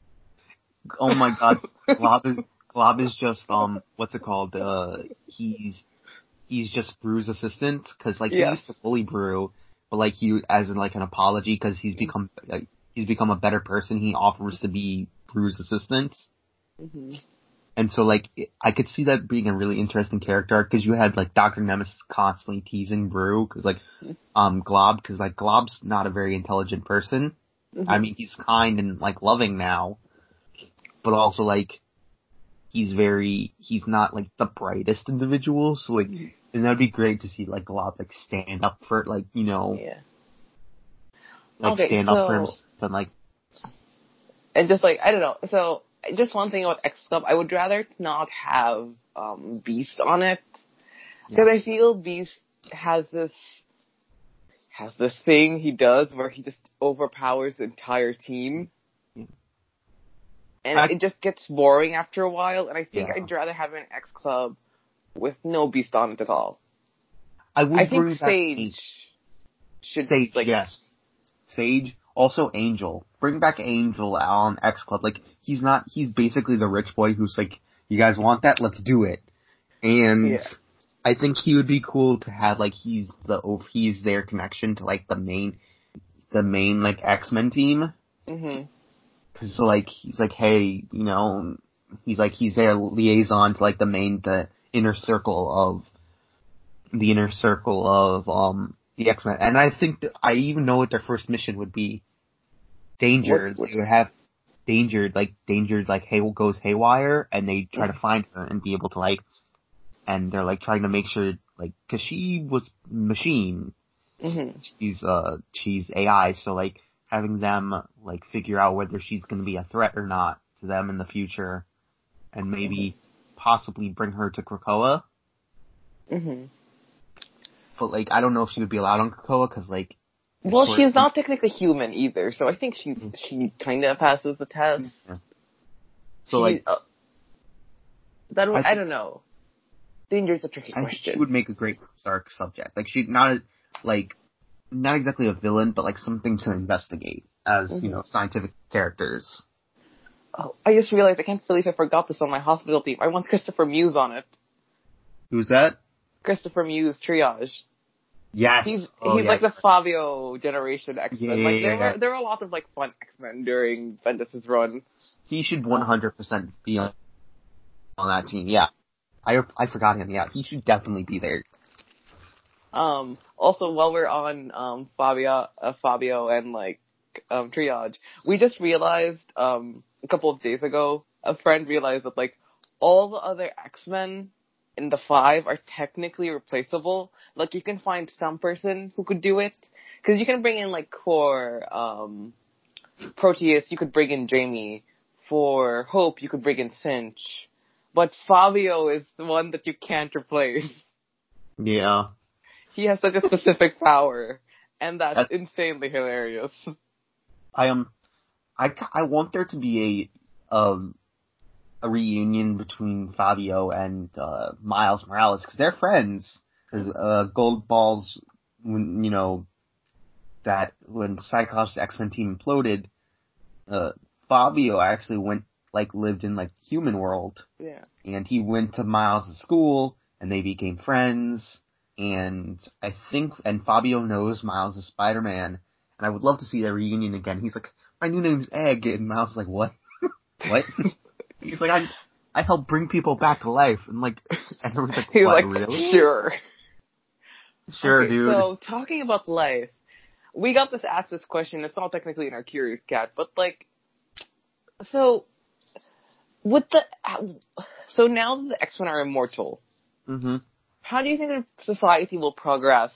Oh my God, Glob is Glob is just um, what's it called? Uh, he's he's just Brew's assistant because like he Yes. used to bully Brew, but like he as in like an apology because he's become like he's become a better person. He offers to be Brew's assistant. Mm-hmm. And so, like, I could see that being a really interesting character arc, because you had, like, Doctor Nemesis constantly teasing Brew, cause, like, um, Glob, cause, like, Glob's not a very intelligent person. Mm-hmm. I mean, he's kind and, like, loving now, but also, like, he's very, he's not, like, the brightest individual, so, like, and that'd be great to see, like, Glob, like, stand up for, like, you know, Yeah. like, Okay, stand up for so- himself, and, like, And just like, I don't know, so, just one thing about X-Club, I would rather not have, um, Beast on it. Because Yeah. I feel Beast has this, has this thing he does where he just overpowers the entire team. Yeah. And I- it just gets boring after a while, and I think Yeah. I'd rather have an X-Club with no Beast on it at all. I would I think bring back Sage should, Sage, like, yes. Sage. Also Angel. Bring back Angel on X Club. Like, he's not, he's basically the rich boy who's like, you guys want that? Let's do it. And Yeah. I think he would be cool to have, like, he's the, he's their connection to, like, the main, the main, like, X-Men team. hmm Cause, so, like, he's like, hey, you know, he's like, he's their liaison to, like, the main, the inner circle of, the inner circle of, um, the X-Men. And I think that I even know what their first mission would be. What? Danger. what? They would have Danger, like, Danger, like, hay, goes haywire, and they try to find her and be able to, like, and they're, like, trying to make sure, like, cause she was machine. Mm-hmm. She's, uh, she's A I, so, like, having them, like, figure out whether she's gonna be a threat or not to them in the future, and maybe mm-hmm. possibly bring her to Krakoa. Mm-hmm. But, like, I don't know if she would be allowed on Krakoa, cause, like, well, she's not technically human either, so I think she mm-hmm. she kind of passes the test. Yeah. So, she, like, uh, that would, I, I, I don't know. Danger's a tricky I question. think she would make a great Stark subject. Like, she's not, a, like, not exactly a villain, but, like, something to investigate as, mm-hmm. you know, scientific characters. Oh, I just realized I can't believe I forgot this on my hospital team. I want Christopher Muse on it. Who's that? Christopher Muse, Triage. Yes. He's oh, he's yeah. like the Fabio generation X-Men. Yeah, like there yeah. were there were a lot of like fun X-Men during Bendis' run. He should one hundred percent be on, on that team. Yeah. I I forgot him. Yeah, he should definitely be there. Um also while we're on um Fabio uh, Fabio and like um Triage, we just realized um a couple of days ago, a friend realized that like all the other X-Men in the five are technically replaceable. Like, you can find some person who could do it. Cause you can bring in, like, for, um, Proteus, you could bring in Jamie. For Hope, you could bring in Cinch. But Fabio is the one that you can't replace. Yeah. He has such a specific power. And that's, that's insanely hilarious. I am, um, I, I want there to be a, um, a reunion between Fabio and uh, Miles Morales, because they're friends. Because uh, Gold Balls, when you know that when Cyclops' X-Men team imploded, uh, Fabio actually went like lived in like human world. Yeah. And he went to Miles' school, and they became friends. And I think, and Fabio knows Miles is Spider-Man, and I would love to see their reunion again. He's like, my new name's Egg, and Miles is like, what? What? He's like, I I help bring people back to life, and like, and everyone's like, He's what, like, really? Sure. Sure, okay, dude. So, talking about life, we got this asked this question, it's not technically in our Curious Cat, but like, so, with the, so now that the X-Men are immortal, mm-hmm. how do you think that society will progress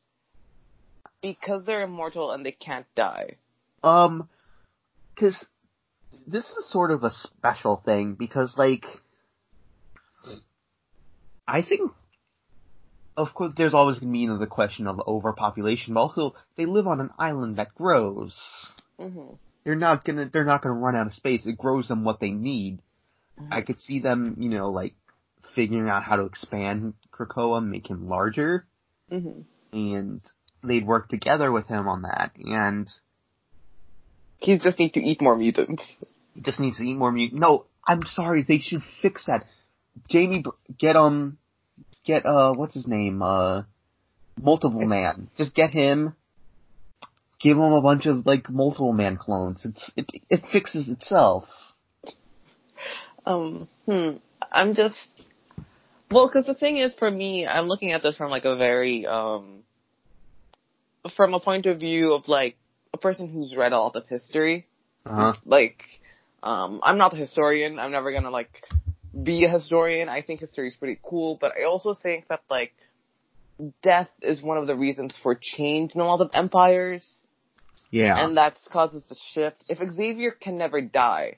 because they're immortal and they can't die? Um, cause this is sort of a special thing, because, like, I think, of course, there's always going to be, you know, the question of overpopulation, but also, they live on an island that grows. Mm-hmm. They're not gonna, they're not gonna run out of space. It grows them what they need. Mm-hmm. I could see them, you know, like, figuring out how to expand Krakoa, make him larger, mm-hmm. and they'd work together with him on that, and he just needs to eat more mutants. He just needs to eat more mutants. No, I'm sorry, they should fix that. Jamie, get, um, get, uh, what's his name, uh, Multiple Man. Just get him, give him a bunch of, like, Multiple Man clones. It's, it, it fixes itself. Um, hmm, I'm just, well, cause the thing is, for me, I'm looking at this from, like, a very, um, from a point of view of, like, a person who's read a lot of history. Uh-huh. Like, um, I'm not a historian. I'm never gonna, like, be a historian. I think history is pretty cool, but I also think that, like, death is one of the reasons for change in a lot of empires. Yeah. And that causes a shift. If Xavier can never die,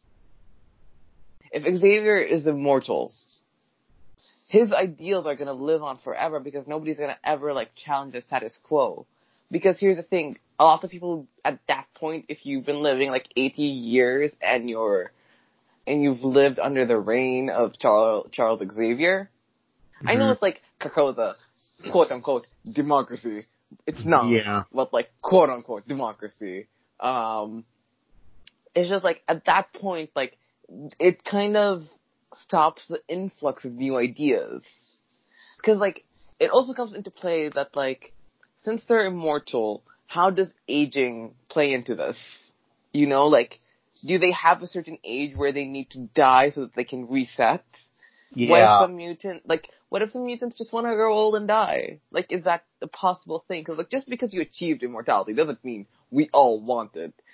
if Xavier is immortal, his ideals are gonna live on forever because nobody's gonna ever, like, challenge the status quo. Because here's the thing, a lot of people at that point, if you've been living like eighty years and you're, and you've lived under the reign of Charles, Charles Xavier, mm-hmm. I know it's like Krakoa, quote unquote, democracy. It's not, yeah. but like quote unquote democracy. Um, it's just like at that point, like it kind of stops the influx of new ideas. Cause like, it also comes into play that like, since they're immortal, how does aging play into this? You know, like, do they have a certain age where they need to die so that they can reset? Yeah. What if some mutant, like, what if some mutants just want to grow old and die? Like, is that a possible thing? Because, like, just because you achieved immortality doesn't mean we all want it.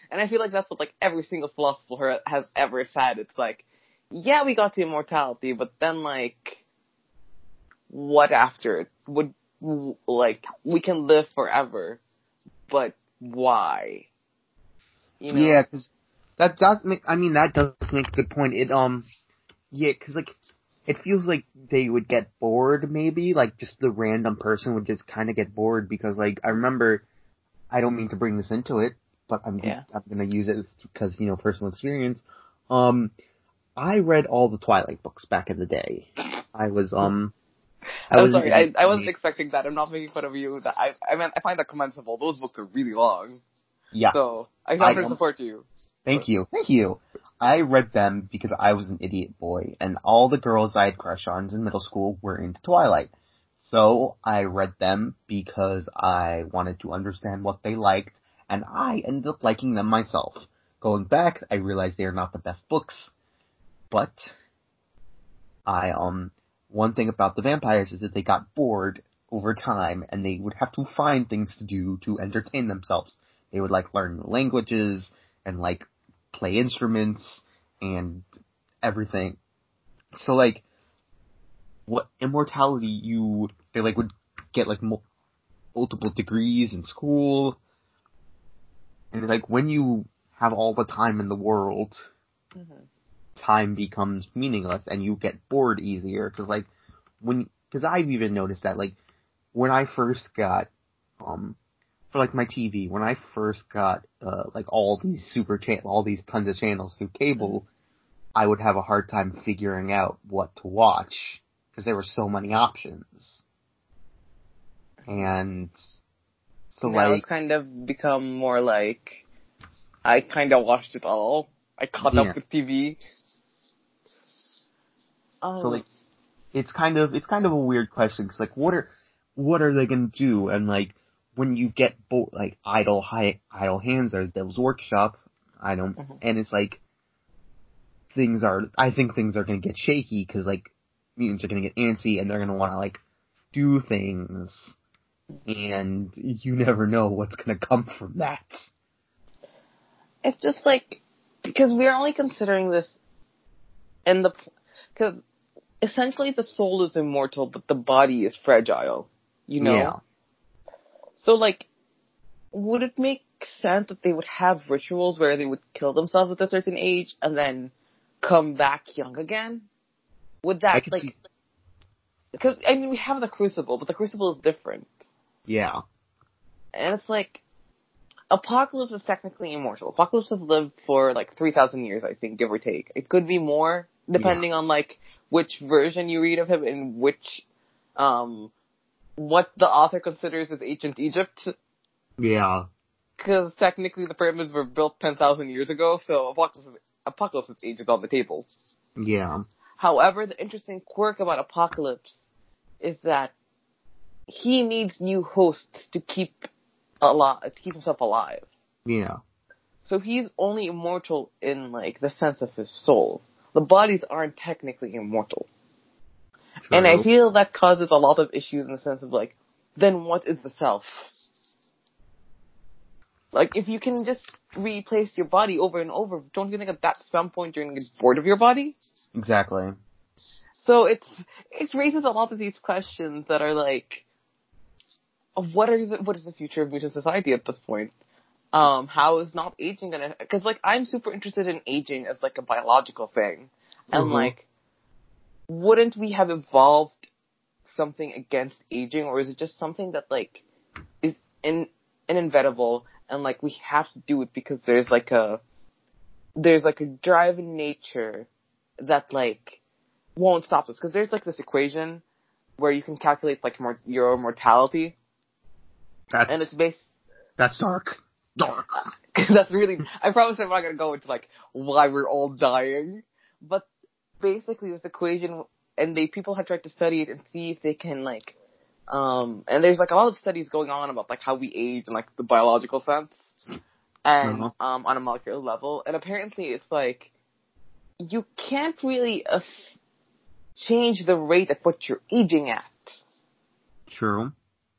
And I feel like that's what like every single philosopher has ever said. It's like, yeah, we got to immortality, but then like, what after it? Would, like, we can live forever, but why? You know? Yeah, because that does make, I mean, that does make a good point. It, um, yeah, because, like, it feels like they would get bored, maybe, like, just the random person would just kind of get bored, because, like, I remember, I don't mean to bring this into it, but I'm, Yeah. I'm gonna use it because, you know, personal experience. Um, I read all the Twilight books back in the day. I was, um, I I'm was an sorry, I, idiot. I wasn't expecting that. I'm not making fun of you. That I, I mean, I find that commendable. Those books are really long. Yeah. So, I I, have to um, support you. Thank you. Thank you. I read them because I was an idiot boy, and all the girls I had crush on in middle school were into Twilight. So I read them because I wanted to understand what they liked, and I ended up liking them myself. Going back, I realized they are not the best books, but I, um, one thing about the vampires is that they got bored over time, and they would have to find things to do to entertain themselves. They would, like, learn languages, and, like, play instruments, and everything. So, like, what immortality you, they, like, would get, like, mul- multiple degrees in school, and, like, when you have all the time in the world, Mm-hmm. time becomes meaningless, and you get bored easier, because, like, when, because I've even noticed that, like, when I first got, um, for, like, my T V, when I first got, uh, like, all these super cha- all these tons of channels through cable, mm-hmm. I would have a hard time figuring out what to watch, because there were so many options. And, so, now like... it's kind of become more like, I kind of watched it all. I caught yeah. up with T V. Um, so, like, it's kind of, it's kind of a weird question, because, like, what are, what are they gonna do? And, like, when you get bo- like idle high idle hands or those workshop, I don't, mm-hmm. and it's like things are. I think things are gonna get shaky because like mutants are gonna get antsy and they're gonna want to like do things, and you never know what's gonna come from that. It's just like because we're only considering this in the because essentially the soul is immortal, but the body is fragile. You know. Yeah. So, like, would it make sense that they would have rituals where they would kill themselves at a certain age and then come back young again? Would that, like... See... Because, I mean, we have the Crucible, but the Crucible is different. Yeah. And it's like... Apocalypse is technically immortal. Apocalypse has lived for, like, three thousand years, I think, give or take. It could be more, depending yeah. on, like, which version you read of him and which... um. what the author considers as ancient Egypt. Yeah. Because technically the pyramids were built ten thousand years ago, so Apocalypse, Apocalypse's age is on the table. Yeah. However, the interesting quirk about Apocalypse is that he needs new hosts to keep alive, to keep himself alive. Yeah. So he's only immortal in, like, the sense of his soul. The bodies aren't technically immortal. True. And I feel that causes a lot of issues in the sense of, like, then what is the self? Like, if you can just replace your body over and over, don't you think at that some point you're going to get bored of your body? Exactly. So it's, it raises a lot of these questions that are like, what are the, what is the future of mutant society at this point? Um, how is not aging gonna, cause like, I'm super interested in aging as like a biological thing. And mm-hmm. like, wouldn't we have evolved something against aging, or is it just something that like, is in, inevitable? And, like, we have to do it because there's, like, a, there's, like, a drive in nature that, like, won't stop us. Because there's, like, this equation where you can calculate, like, mor- your mortality. That's, and it's based... That's dark. Dark. That's really... I promise I'm not going to go into, like, why we're all dying. But basically this equation, and they people have tried to study it and see if they can, like... Um, and there's, like, a lot of studies going on about, like, how we age in, like, the biological sense. And, uh-huh. um, on a molecular level. And apparently it's, like, you can't really uh, change the rate at what you're aging at. True.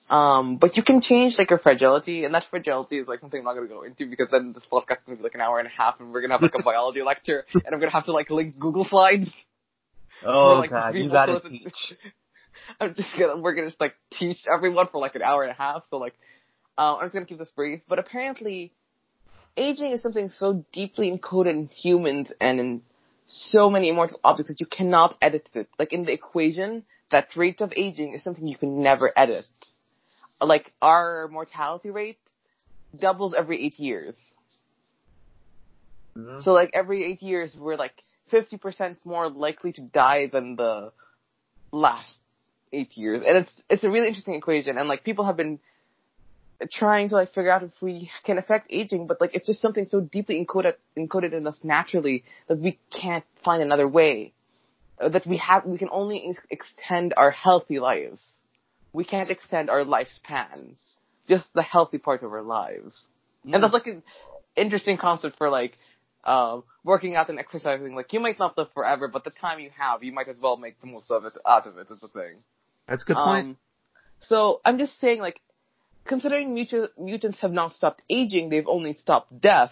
Um, but you can change like your fragility, and that fragility is like something I'm not gonna go into because then this podcast is gonna be like an hour and a half, and we're gonna have like a biology lecture, and I'm gonna have to like link Google Slides for Oh like god, you people gotta to listen. teach. I'm just gonna we're gonna just like teach everyone for like an hour and a half. So like, um, I'm just gonna keep this brief. But apparently, aging is something so deeply encoded in humans and in so many immortal objects that you cannot edit it. Like in the equation, that rate of aging is something you can never edit. Like our mortality rate doubles every eight years. Mm-hmm. So like every eight years, we're like fifty percent more likely to die than the last eight years. And it's, it's a really interesting equation. And like people have been trying to like figure out if we can affect aging, but like it's just something so deeply encoded, encoded in us naturally that we can't find another way. Uh, that we have, we can only ex- extend our healthy lives. We can't extend our lifespan. Just the healthy part of our lives. Yeah. And that's like an interesting concept for like, um, working out and exercising. Like you might not live forever, but the time you have, you might as well make the most of it, out of it is the thing. That's a good point. Um, so I'm just saying like, considering muta- mutants have not stopped aging, they've only stopped death.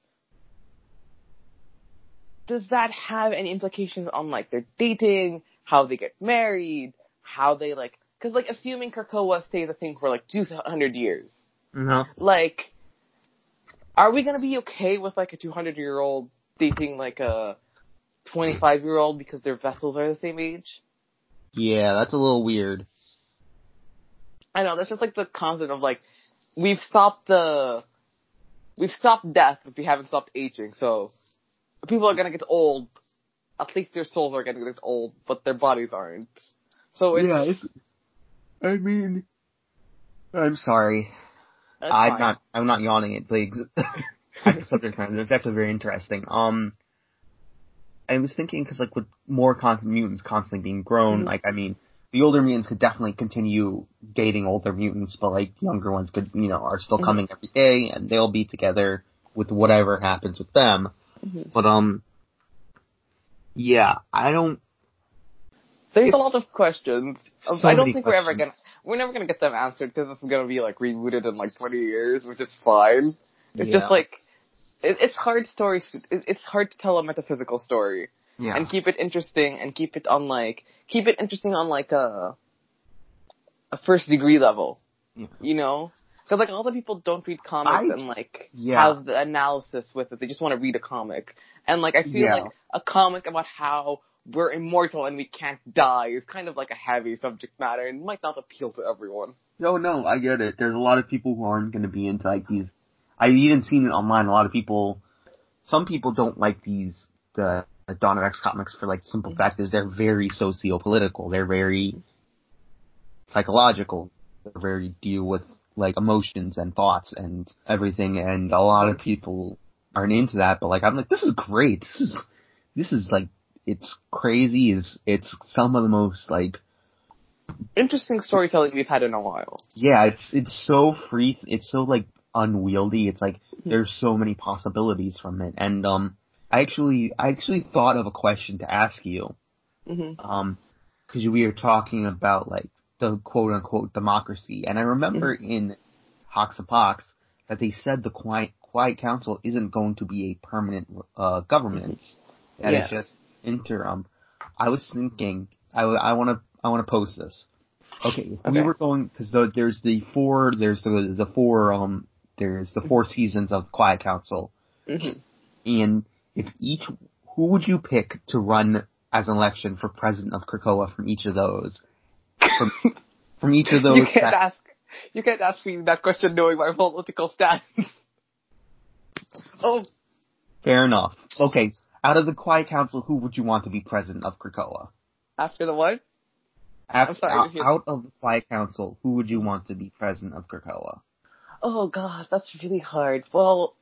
Does that have any implications on like their dating, how they get married, how they like, cause like assuming Krakoa stays a thing for like two hundred years. No. Like, are we gonna be okay with like a two hundred year old dating like a twenty-five year old because their vessels are the same age? Yeah, that's a little weird. I know, that's just like the concept of like, we've stopped the, we've stopped death, but we haven't stopped aging, so people are gonna get old, at least their souls are gonna get old, but their bodies aren't. So it's... Yeah, it's, I mean, I'm sorry. That's I'm fine. not, I'm not yawning at the, at the subject matter. It's actually very interesting. Um, I was thinking, cause like with more constant mutants constantly being grown, mm-hmm. like, I mean, the older mutants could definitely continue dating older mutants, but like younger ones could, you know, are still coming mm-hmm. every day and they'll be together with whatever happens with them. Mm-hmm. But, um, yeah, I don't... There's a lot of questions. So I don't think questions. we're ever gonna, we're never gonna get them answered because it's gonna be like rebooted in like twenty years, which is fine. It's yeah. just like, it, it's hard stories, it, it's hard to tell a metaphysical story. Yeah. And keep it interesting and keep it on like, keep it interesting on like a, a first degree level. Yeah. You know? Cause like a lot of people don't read comics I, and like yeah. have the analysis with it. They just want to read a comic. And like I feel yeah. like a comic about how we're immortal and we can't die is kind of like a heavy subject matter and might not appeal to everyone. No, no, I get it. There's a lot of people who aren't going to be into like these. I've even seen it online. A lot of people, some people don't like these, the, the Dawn of X comics for like the simple mm-hmm. fact is they're very socio-political. They're very psychological. They're very deal with like emotions and thoughts and everything. And a lot of people aren't into that, but like I'm like, this is great. This is, this is like, it's crazy. It's, it's some of the most like interesting storytelling we've had in a while. Yeah, it's, it's so free. It's so like unwieldy. It's like mm-hmm. there's so many possibilities from it. And, um, I actually, I actually thought of a question to ask you. Mm-hmm. Um, cause we were talking about like the quote unquote democracy. And I remember mm-hmm. in Hox and Pox that they said the Quiet, Quiet Council isn't going to be a permanent, uh, government. Mm-hmm. That yeah. it's just interim. I was thinking, I, I wanna, I wanna post this. Okay, if okay. we were going, cause the, there's the four, there's the, the four, um, there's the four seasons of Quiet Council. Mm-hmm. And if each, who would you pick to run as an election for president of Krakoa from each of those? From, from each of those. You can't ask, you can't ask me that question knowing my political stance. Oh. Fair enough. Okay. Out of the Quiet Council, who would you want to be president of Krakoa? After the what? After, I'm sorry, out, out of the Quiet Council, who would you want to be president of Krakoa? Oh god, that's really hard. Well,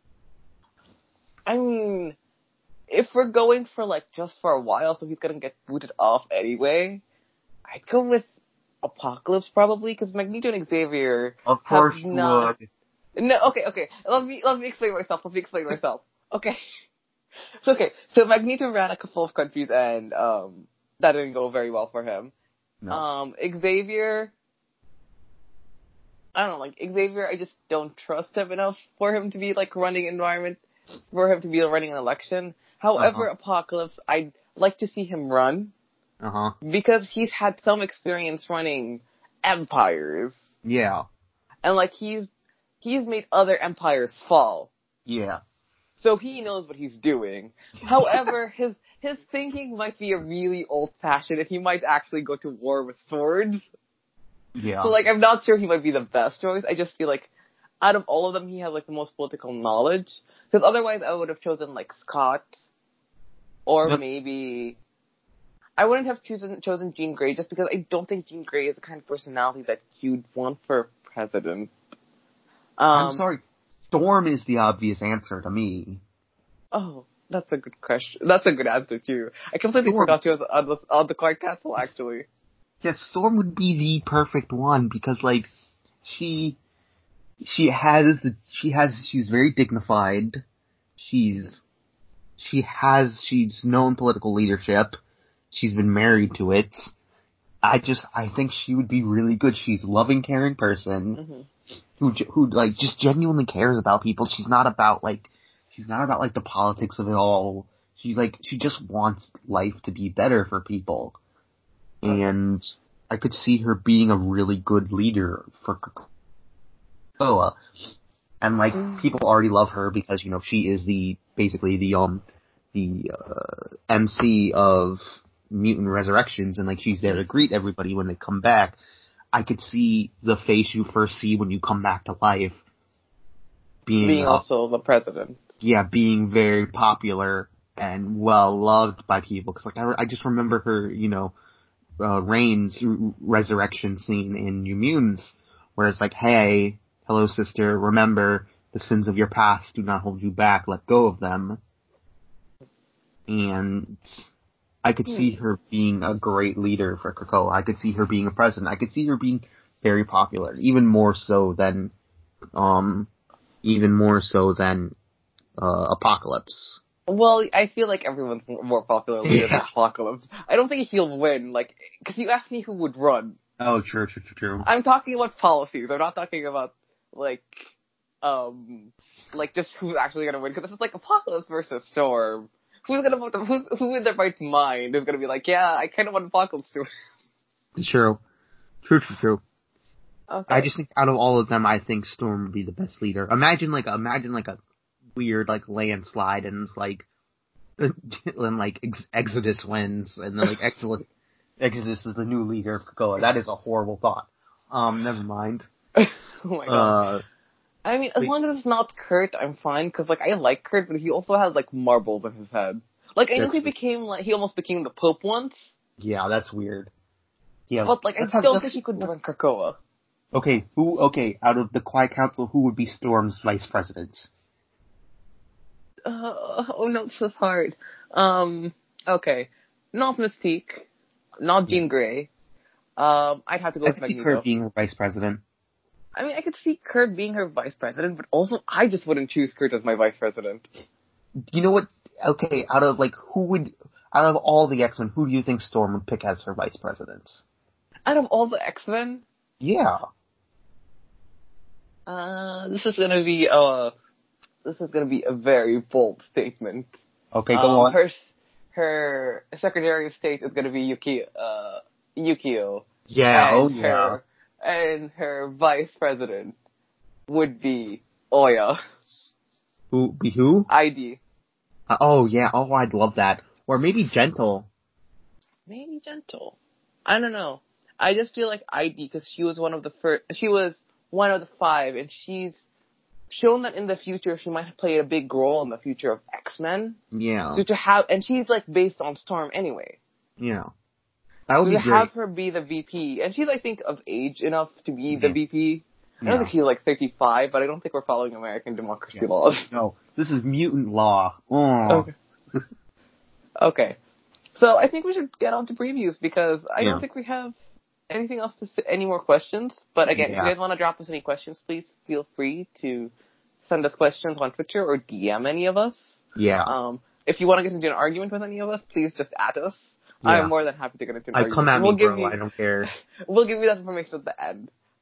I mean, if we're going for like just for a while, so he's gonna get booted off anyway, I'd go with Apocalypse probably, because Magneto and Xavier of course have not... would. No, okay, okay. Let me let me explain myself. Let me explain myself. Okay. So okay, so Magneto ran a couple of countries and um that didn't go very well for him. No. Um, Xavier, I don't know, like Xavier, I just don't trust him enough for him to be like running environment, for him to be running an election. However, Uh-huh. Apocalypse, I'd like to see him run Uh-huh. because he's had some experience running empires, Yeah. and like he's he's made other empires fall, Yeah. so he knows what he's doing. However, his his thinking might be a really old fashioned, and he might actually go to war with swords. Yeah. So, like, I'm not sure he might be the best choice. I just feel like, out of all of them, he has, like, the most political knowledge. Because otherwise, I would have chosen, like, Scott. Or Yep. maybe... I wouldn't have chosen chosen Jean Grey, just because I don't think Jean Grey is the kind of personality that you'd want for president. Um, I'm sorry. Storm is the obvious answer to me. Oh, that's a good question. That's a good answer, too. I completely Storm. forgot you was on the, on the Card Castle, actually. Yeah, Storm would be the perfect one because, like, she, she has the, she has, she's very dignified. She's, she has, she's known political leadership. She's been married to it. I just, I think she would be really good. She's a loving, caring person Mm-hmm. who, who, like, just genuinely cares about people. She's not about, like, she's not about, like, the politics of it all. She's, like, she just wants life to be better for people. Okay. And I could see her being a really good leader for Krakoa. And like Mm. people already love her because you know she is the basically the um the uh, M C of Mutant Resurrections, and like she's there to greet everybody when they come back. I could see the face you first see when you come back to life being Being uh, also the president. yeah being very popular and well loved by people because like I, I just remember her you know. Uh, Reign's resurrection scene in New Mutants, where it's like, hey, hello sister, remember, the sins of your past do not hold you back, let go of them. And I could Hmm. see her being a great leader for Krakoa. I could see her being a president. I could see her being very popular, even more so than, um, even more so than, uh, Apocalypse. Well, I feel like everyone's more popular leader than Yeah. Apocalypse. I don't think he'll win, like, because you asked me who would run. Oh, true, true, true, true. I'm talking about policies. I'm not talking about, like, um, like just who's actually gonna win. Because if it's like Apocalypse versus Storm, who's gonna vote? Who's who in their right mind is gonna be like, yeah, I kind of want Apocalypse to win. True. True, true, true. Okay. I just think out of all of them, I think Storm would be the best leader. Imagine like imagine like a weird like landslide and it's like and like Ex- Exodus wins and then like Exodus Exodus is the new leader of Krakoa. That is a horrible thought. Um, never mind. Oh my god. Uh, I mean, as but, long as it's not Kurt, I'm fine. Because like I like Kurt, but he also has like marbles in his head. Like I know that's, he became like he almost became the Pope once, yeah, that's weird. Yeah, but like I let's have, don't let's think he just, could let's, run Krakoa. okay, who? Okay, out of the Quiet Council, who would be Storm's vice presidents? Uh, oh no, this is hard. Um, okay, not Mystique, not Yeah. Jean Grey. Um, I'd have to go I with could see Kurt Magneto. being her vice president. I mean, I could see Kurt being her vice president, but also I just wouldn't choose Kurt as my vice president. You know what? Okay, out of like who would out of all the X-Men, who do you think Storm would pick as her vice president? Out of all the X-Men, Yeah. uh, this is gonna be uh, this is gonna be a very bold statement. Okay, go Um, on. her her Secretary of State is gonna be Yuki uh Yukio. Yeah. And Oh yeah. her and her vice president would be Oya. Who? Be who? I D. Uh, oh yeah. Oh, I'd love that. Or maybe Gentle. Maybe Gentle. I don't know. I just feel like I D because she was one of the first. She was one of the five, and she's shown that in the future she might play a big role in the future of X-Men. Yeah. So to have, and she's like based on Storm anyway. Yeah. That would So be to great. have her be the V P, and she's I think of age enough to be the Yeah. V P. I don't Yeah. think she's like thirty-five, but I don't think we're following American democracy Yeah. laws. No, this is mutant law. Oh. Okay. Okay. So I think we should get on to previews because I Yeah. don't think we have anything else to say, any more questions. But again, if Yeah. you guys want to drop us any questions, please feel free to send us questions on Twitter or D M any of us. Yeah. Um, if you want to get into an argument with any of us, please just at us. Yeah. I'm more than happy to get into an I argument. come at we'll me, give bro. you, I don't care. we'll give you that information at the end.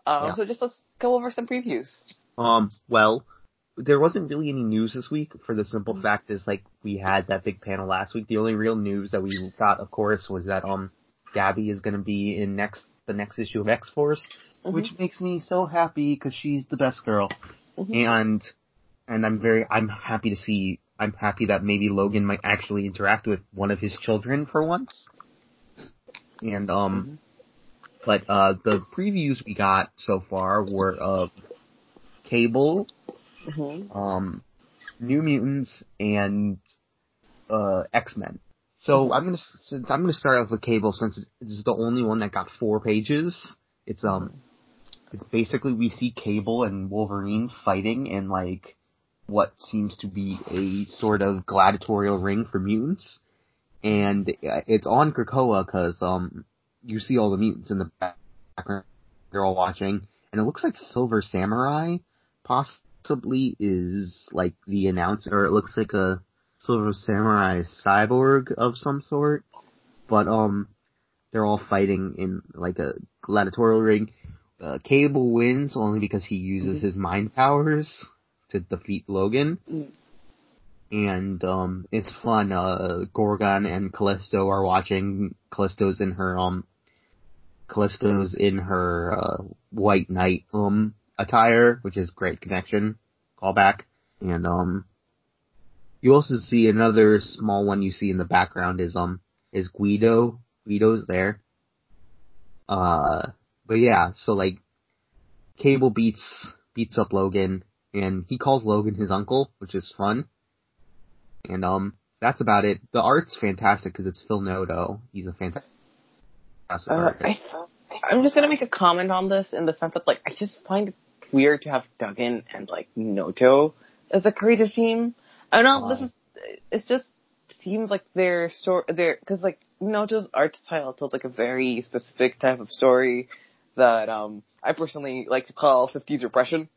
Uh, Yeah. so just let's go over some previews. Um, well, there wasn't really any news this week for the simple fact is, like, we had that big panel last week. The only real news that we got, of course, was that, um, Gabby is gonna be in next, the next issue of X-Force, mm-hmm. which makes me so happy because she's the best girl. Mm-hmm. And, and I'm very, I'm happy to see, I'm happy that maybe Logan might actually interact with one of his children for once. And, um, mm-hmm. but, uh, the previews we got so far were of Cable, mm-hmm. um, New Mutants, and, uh, X-Men. So mm-hmm. I'm gonna, since I'm gonna start off with Cable since it's the only one that got four pages. It's, um, mm-hmm. it's basically we see Cable and Wolverine fighting in, like, what seems to be a sort of gladiatorial ring for mutants. And it's on Krakoa cause, um, you see all the mutants in the background. They're all watching. And it looks like Silver Samurai possibly is, like, the announcer, or it looks like a Silver Samurai cyborg of some sort. But, um, they're all fighting in, like, a gladiatorial ring. Uh, Cable wins only because he uses mm-hmm. his mind powers to defeat Logan. Mm. And, um, it's fun. Uh, Gorgon and Callisto are watching. Callisto's in her, um, Callisto's in her, uh, White Knight, um, attire, which is great connection. Callback. And, um, you also see another small one you see in the background is, um, is Guido. Guido's there. Uh, but yeah, so, like, Cable beats, beats up Logan, and he calls Logan his uncle, which is fun. And, um, that's about it. The art's fantastic because it's Phil Noto. He's a fantastic uh, artist. I, I'm just gonna make a comment on this in the sense that, like, I just find it weird to have Duggan and, like, Noto as a creative team. I don't know, uh, this is, it just seems like their story, their, cause, like, Noto's art style tells, like, a very specific type of story that, um, I personally like to call fifties repression.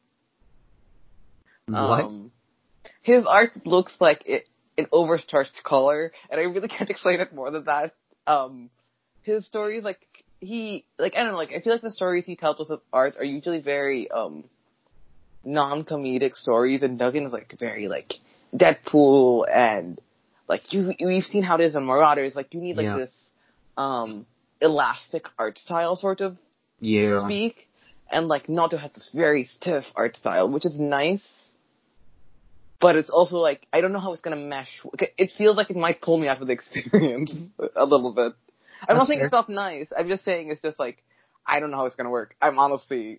What? Um, his art looks like it, an overstarched color, and I really can't explain it more than that. Um, his stories, like, he, like, I don't know, like, I feel like the stories he tells us with art are usually very, um, non-comedic stories, and Duggan is, like, very, like, Deadpool, and, like, you, we've seen how it is in Marauders, like, you need, like, yeah. this, um, elastic art style, sort of, yeah. speak, and, like, Noto has this very stiff art style, which is nice. But it's also, like, I don't know how it's gonna mesh. It feels like it might pull me out of the experience a little bit. I'm That's not saying fair. It's not nice. I'm just saying it's just, like, I don't know how it's gonna work. I'm honestly...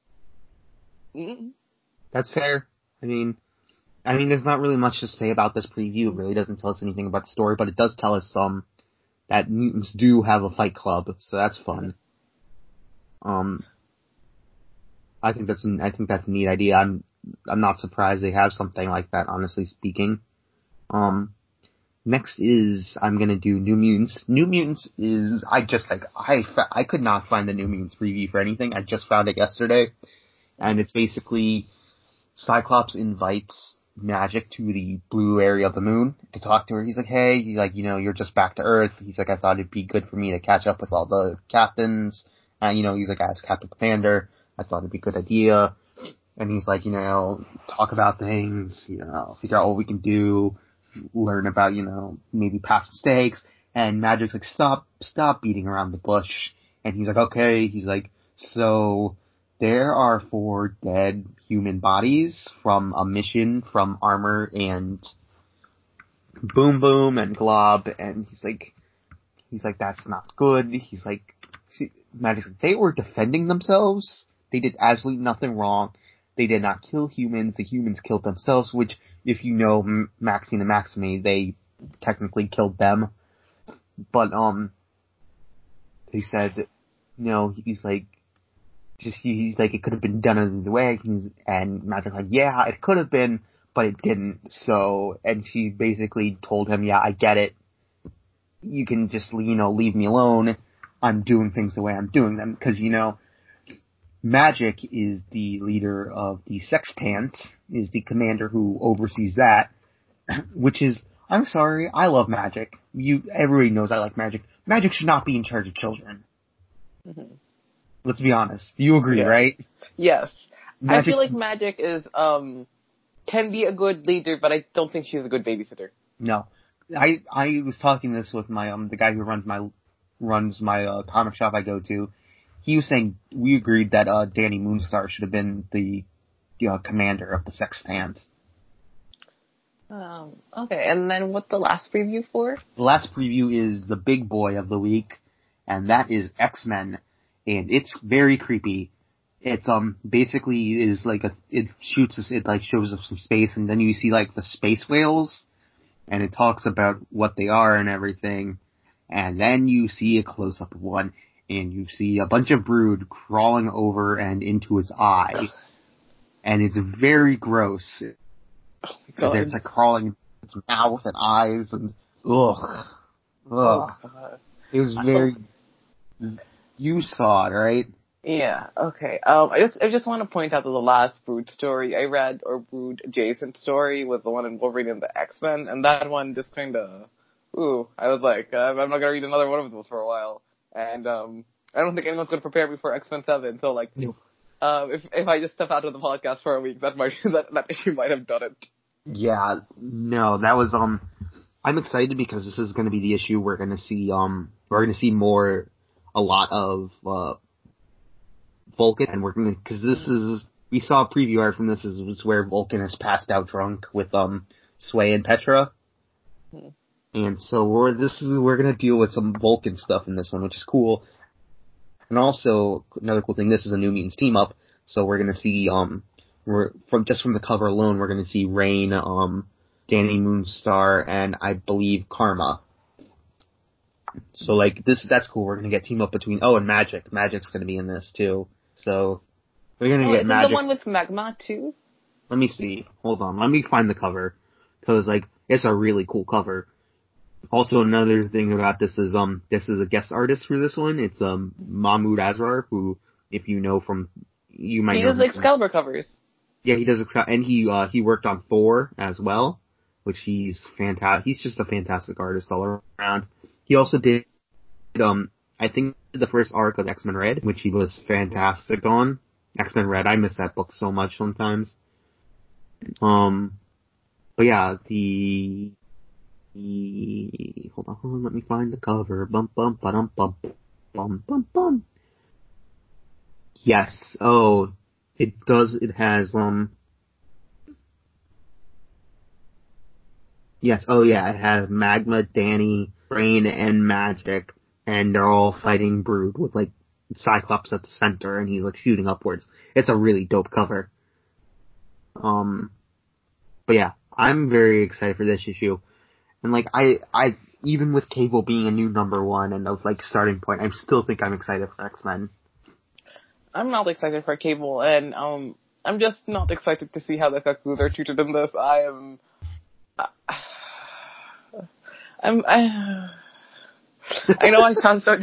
Mm-hmm. That's fair. I mean, I mean, there's not really much to say about this preview. It really doesn't tell us anything about the story, but it does tell us, um, that mutants do have a fight club, so that's fun. Um, I think that's, I think that's a neat idea. I'm, I'm not surprised they have something like that, honestly speaking. Um, next is, I'm gonna do New Mutants. New Mutants is, I just, like, I, I could not find the New Mutants preview for anything. I just found it yesterday. And it's basically, Cyclops invites Magic to the blue area of the moon to talk to her. He's like, hey, he's like, you know, you're just back to Earth. He's like, I thought it'd be good for me to catch up with all the captains. And, you know, he's like, as Captain Commander, I thought it'd be a good idea. And he's like, you know, talk about things, you know, figure out what we can do, learn about, you know, maybe past mistakes. And Magic's like, stop, stop beating around the bush. And he's like, okay. He's like, so there are four dead human bodies from a mission from Armor and Boom Boom and Glob. And he's like, he's like, that's not good. He's like, Magic's like, they were defending themselves. They did absolutely nothing wrong. They did not kill humans. The humans killed themselves, which, if you know M- Maxine and Maxime, they technically killed them. But, um, they said, you know, he's like, just, he's like, it could have been done another way. And Magic's like, yeah, it could have been, but it didn't. So, and she basically told him, yeah, I get it. You can just, you know, leave me alone. I'm doing things the way I'm doing them. Cause, you know, Magic is the leader of the Sextant, is the commander who oversees that, which is, I'm sorry, I love Magic. You, everybody knows I like Magic. Magic should not be in charge of children. Mm-hmm. Let's be honest. You agree, Yeah. right? Yes. Magic, I feel like Magic is, um, can be a good leader, but I don't think she's a good babysitter. No. I, I was talking this with my, um, the guy who runs my, runs my, uh, comic shop I go to. He was saying, we agreed that, uh, Danny Moonstar should have been the, uh, commander of the Sextans. Um, okay, and then what's the last preview for? The last preview is the big boy of the week, and that is X-Men, and it's very creepy. It's, um, basically is like a, it shoots us, it like shows us some space, and then you see like the space whales, and it talks about what they are and everything, and then you see a close-up of one, and you see a bunch of brood crawling over and into its eye, and it's very gross. Oh There's like crawling in its mouth and eyes, and ugh, ugh. Oh, God. It was very. You saw it, right? Yeah. Okay. Um, I just I just want to point out that the last Brood story I read, or Brood adjacent story, was the one in Wolverine and the X-Men, and that one just kind of, ooh, I was like, uh, I'm not gonna read another one of those for a while, and um, I don't think anyone's gonna prepare me for X-Men Seven. So like, No. uh, if if I just step out of the podcast for a week, that might that that issue might have done it. Yeah, no, that was um. I'm excited because this is going to be the issue we're going to see. Um, we're going to see more, a lot of uh, Vulcan, and we're going to because this is we saw a preview art from this is was where Vulcan is passed out drunk with um Sway and Petra, hmm. and so we're this is we're going to deal with some Vulcan stuff in this one, which is cool. And also another cool thing, this is a New Mutants team up, so we're going to see um. We're from just from the cover alone, we're going to see Rain, um, Danny Moonstar, and I believe Karma. So like this, that's cool. We're going to get team up between oh and Magic. Magic's going to be in this too. So we're going to oh, get is Magic. It the one with Magma too? Let me see. Hold on. Let me find the cover because like it's a really cool cover. Also, another thing about this is um this is a guest artist for this one. It's um Mahmoud Asrar, who if you know from you might he know does Excalibur covers. Yeah, he does, and he, uh, he worked on Thor as well, which he's fantastic, he's just a fantastic artist all around. He also did, um, I think the first arc of X-Men Red, which he was fantastic on. X-Men Red, I miss that book so much sometimes. Um, but yeah, the, the, hold on, hold on, let me find the cover, bum bum ba-dum bum, bum bum bum. Yes, oh, It does, it has, um, yes, oh yeah, it has Magma, Danny, Rain, and Magic, and they're all fighting Brood with, like, Cyclops at the center, and he's, like, shooting upwards. It's a really dope cover. Um, but yeah, I'm very excited for this issue. And, like, I, I, even with Cable being a new number one and of, like, starting point, I still think I'm excited for X-Men. I'm not excited for Cable, and um, I'm just not excited to see how the Kakus are treated in this. I am, uh, I'm, I, I know I sound so.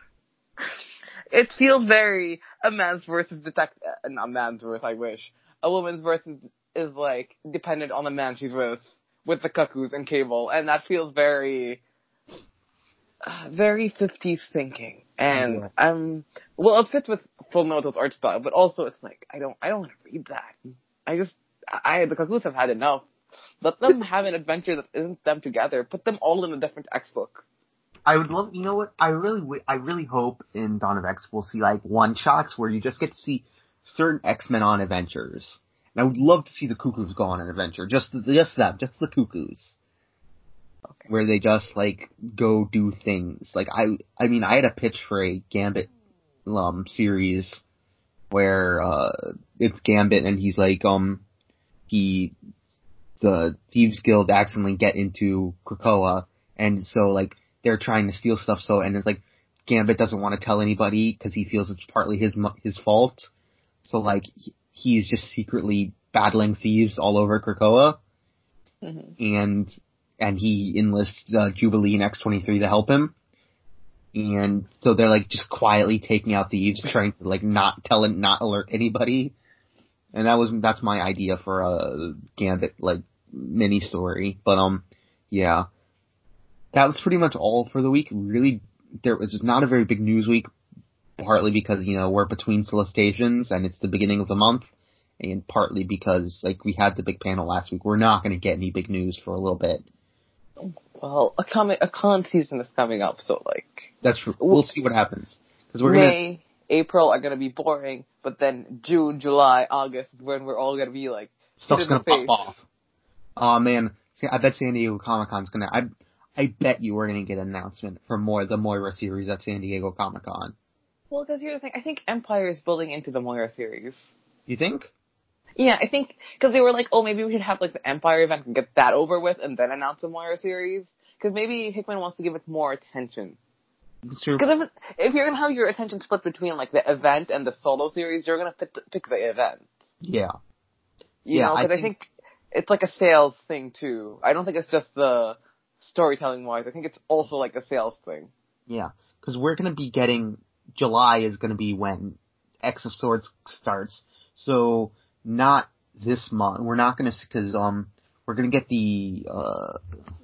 It feels very a man's worth is detect, uh, not man's worth. I wish a woman's worth is, is like dependent on the man she's with, with the Kakus and Cable, and that feels very. Uh, very fifties thinking, and yeah. I'm well it fits with Full Metal's art style, but also it's like I don't I don't want to read that. I just I the Kakus have had enough. Let them have an adventure that isn't them together. Put them all in a different X book. I would love, you know what? I really I really hope in Dawn of X we'll see like one shots where you just get to see certain X-Men on adventures, and I would love to see the Cuckoos go on an adventure. Just just them, just the Cuckoos. Okay. Where they just, like, go do things. Like, I, I mean, I had a pitch for a Gambit, um, series where, uh, it's Gambit and he's like, um, he, the Thieves Guild accidentally get into Krakoa, and so, like, they're trying to steal stuff, so, and it's like, Gambit doesn't want to tell anybody because he feels it's partly his, his fault. So, like, he's just secretly battling thieves all over Krakoa. Mm-hmm. And, and he enlists uh, Jubilee and X twenty-three to help him. And so they're like just quietly taking out thieves, trying to like not tell and not alert anybody. And that was, that's my idea for a Gambit like mini story. But um, yeah. That was pretty much all for the week. Really, there was not a very big news week. partly because, you know, we're between solicitations and it's the beginning of the month, and partly because, like, we had the big panel last week. We're not going to get any big news for a little bit. Well, a comic, a con season is coming up, so like... That's true. We'll see what happens. Cause we're May, gonna... April are gonna be boring, but then June, July, August is when we're all gonna be like... Stuff's gonna pop off. Aw, oh, man. See, I bet San Diego Comic-Con's gonna... I I bet you we're gonna get an announcement for more the Moira series at San Diego Comic-Con. Well, because here's the thing. I think Empire is building into the Moira series. You think? Yeah, I think, because they were like, oh, maybe we should have, like, the Empire event and get that over with and then announce the Moira series. Because maybe Hickman wants to give it more attention. It's true. Because if, if you're going to have your attention split between, like, the event and the solo series, you're going to pick the, pick the event. Yeah. You yeah, know, because I, I think it's, like, a sales thing, too. I don't think it's just the storytelling-wise. I think it's also, like, a sales thing. Yeah, because we're going to be getting... July is going to be when X of Swords starts. So... Not this month. We're not gonna, cause, um, we're gonna get the, uh,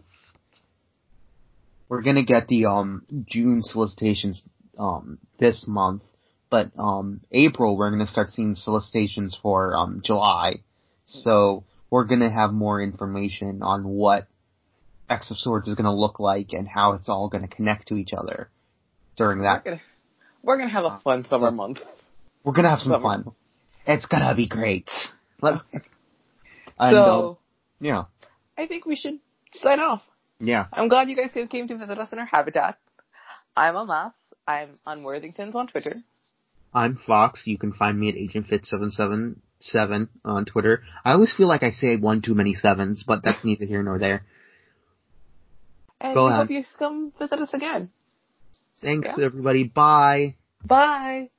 we're gonna get the, um, June solicitations, um, this month. But, um, April, we're gonna start seeing solicitations for, um, July. So, we're gonna have more information on what X of Swords is gonna look like and how it's all gonna connect to each other during that. We're gonna, we're gonna have a fun summer uh, month. We're gonna have some summer. fun. It's gonna be great. Let, and, so, um, yeah. I think we should sign off. Yeah. I'm glad you guys came to visit us in our habitat. I'm Amas. I'm on Worthingtons on Twitter. I'm Fox. You can find me at Agent Fit seven seven seven on Twitter. I always feel like I say one too many sevens, but that's neither here nor there. And Go we ahead. hope you come visit us again. Thanks, yeah. everybody. Bye. Bye.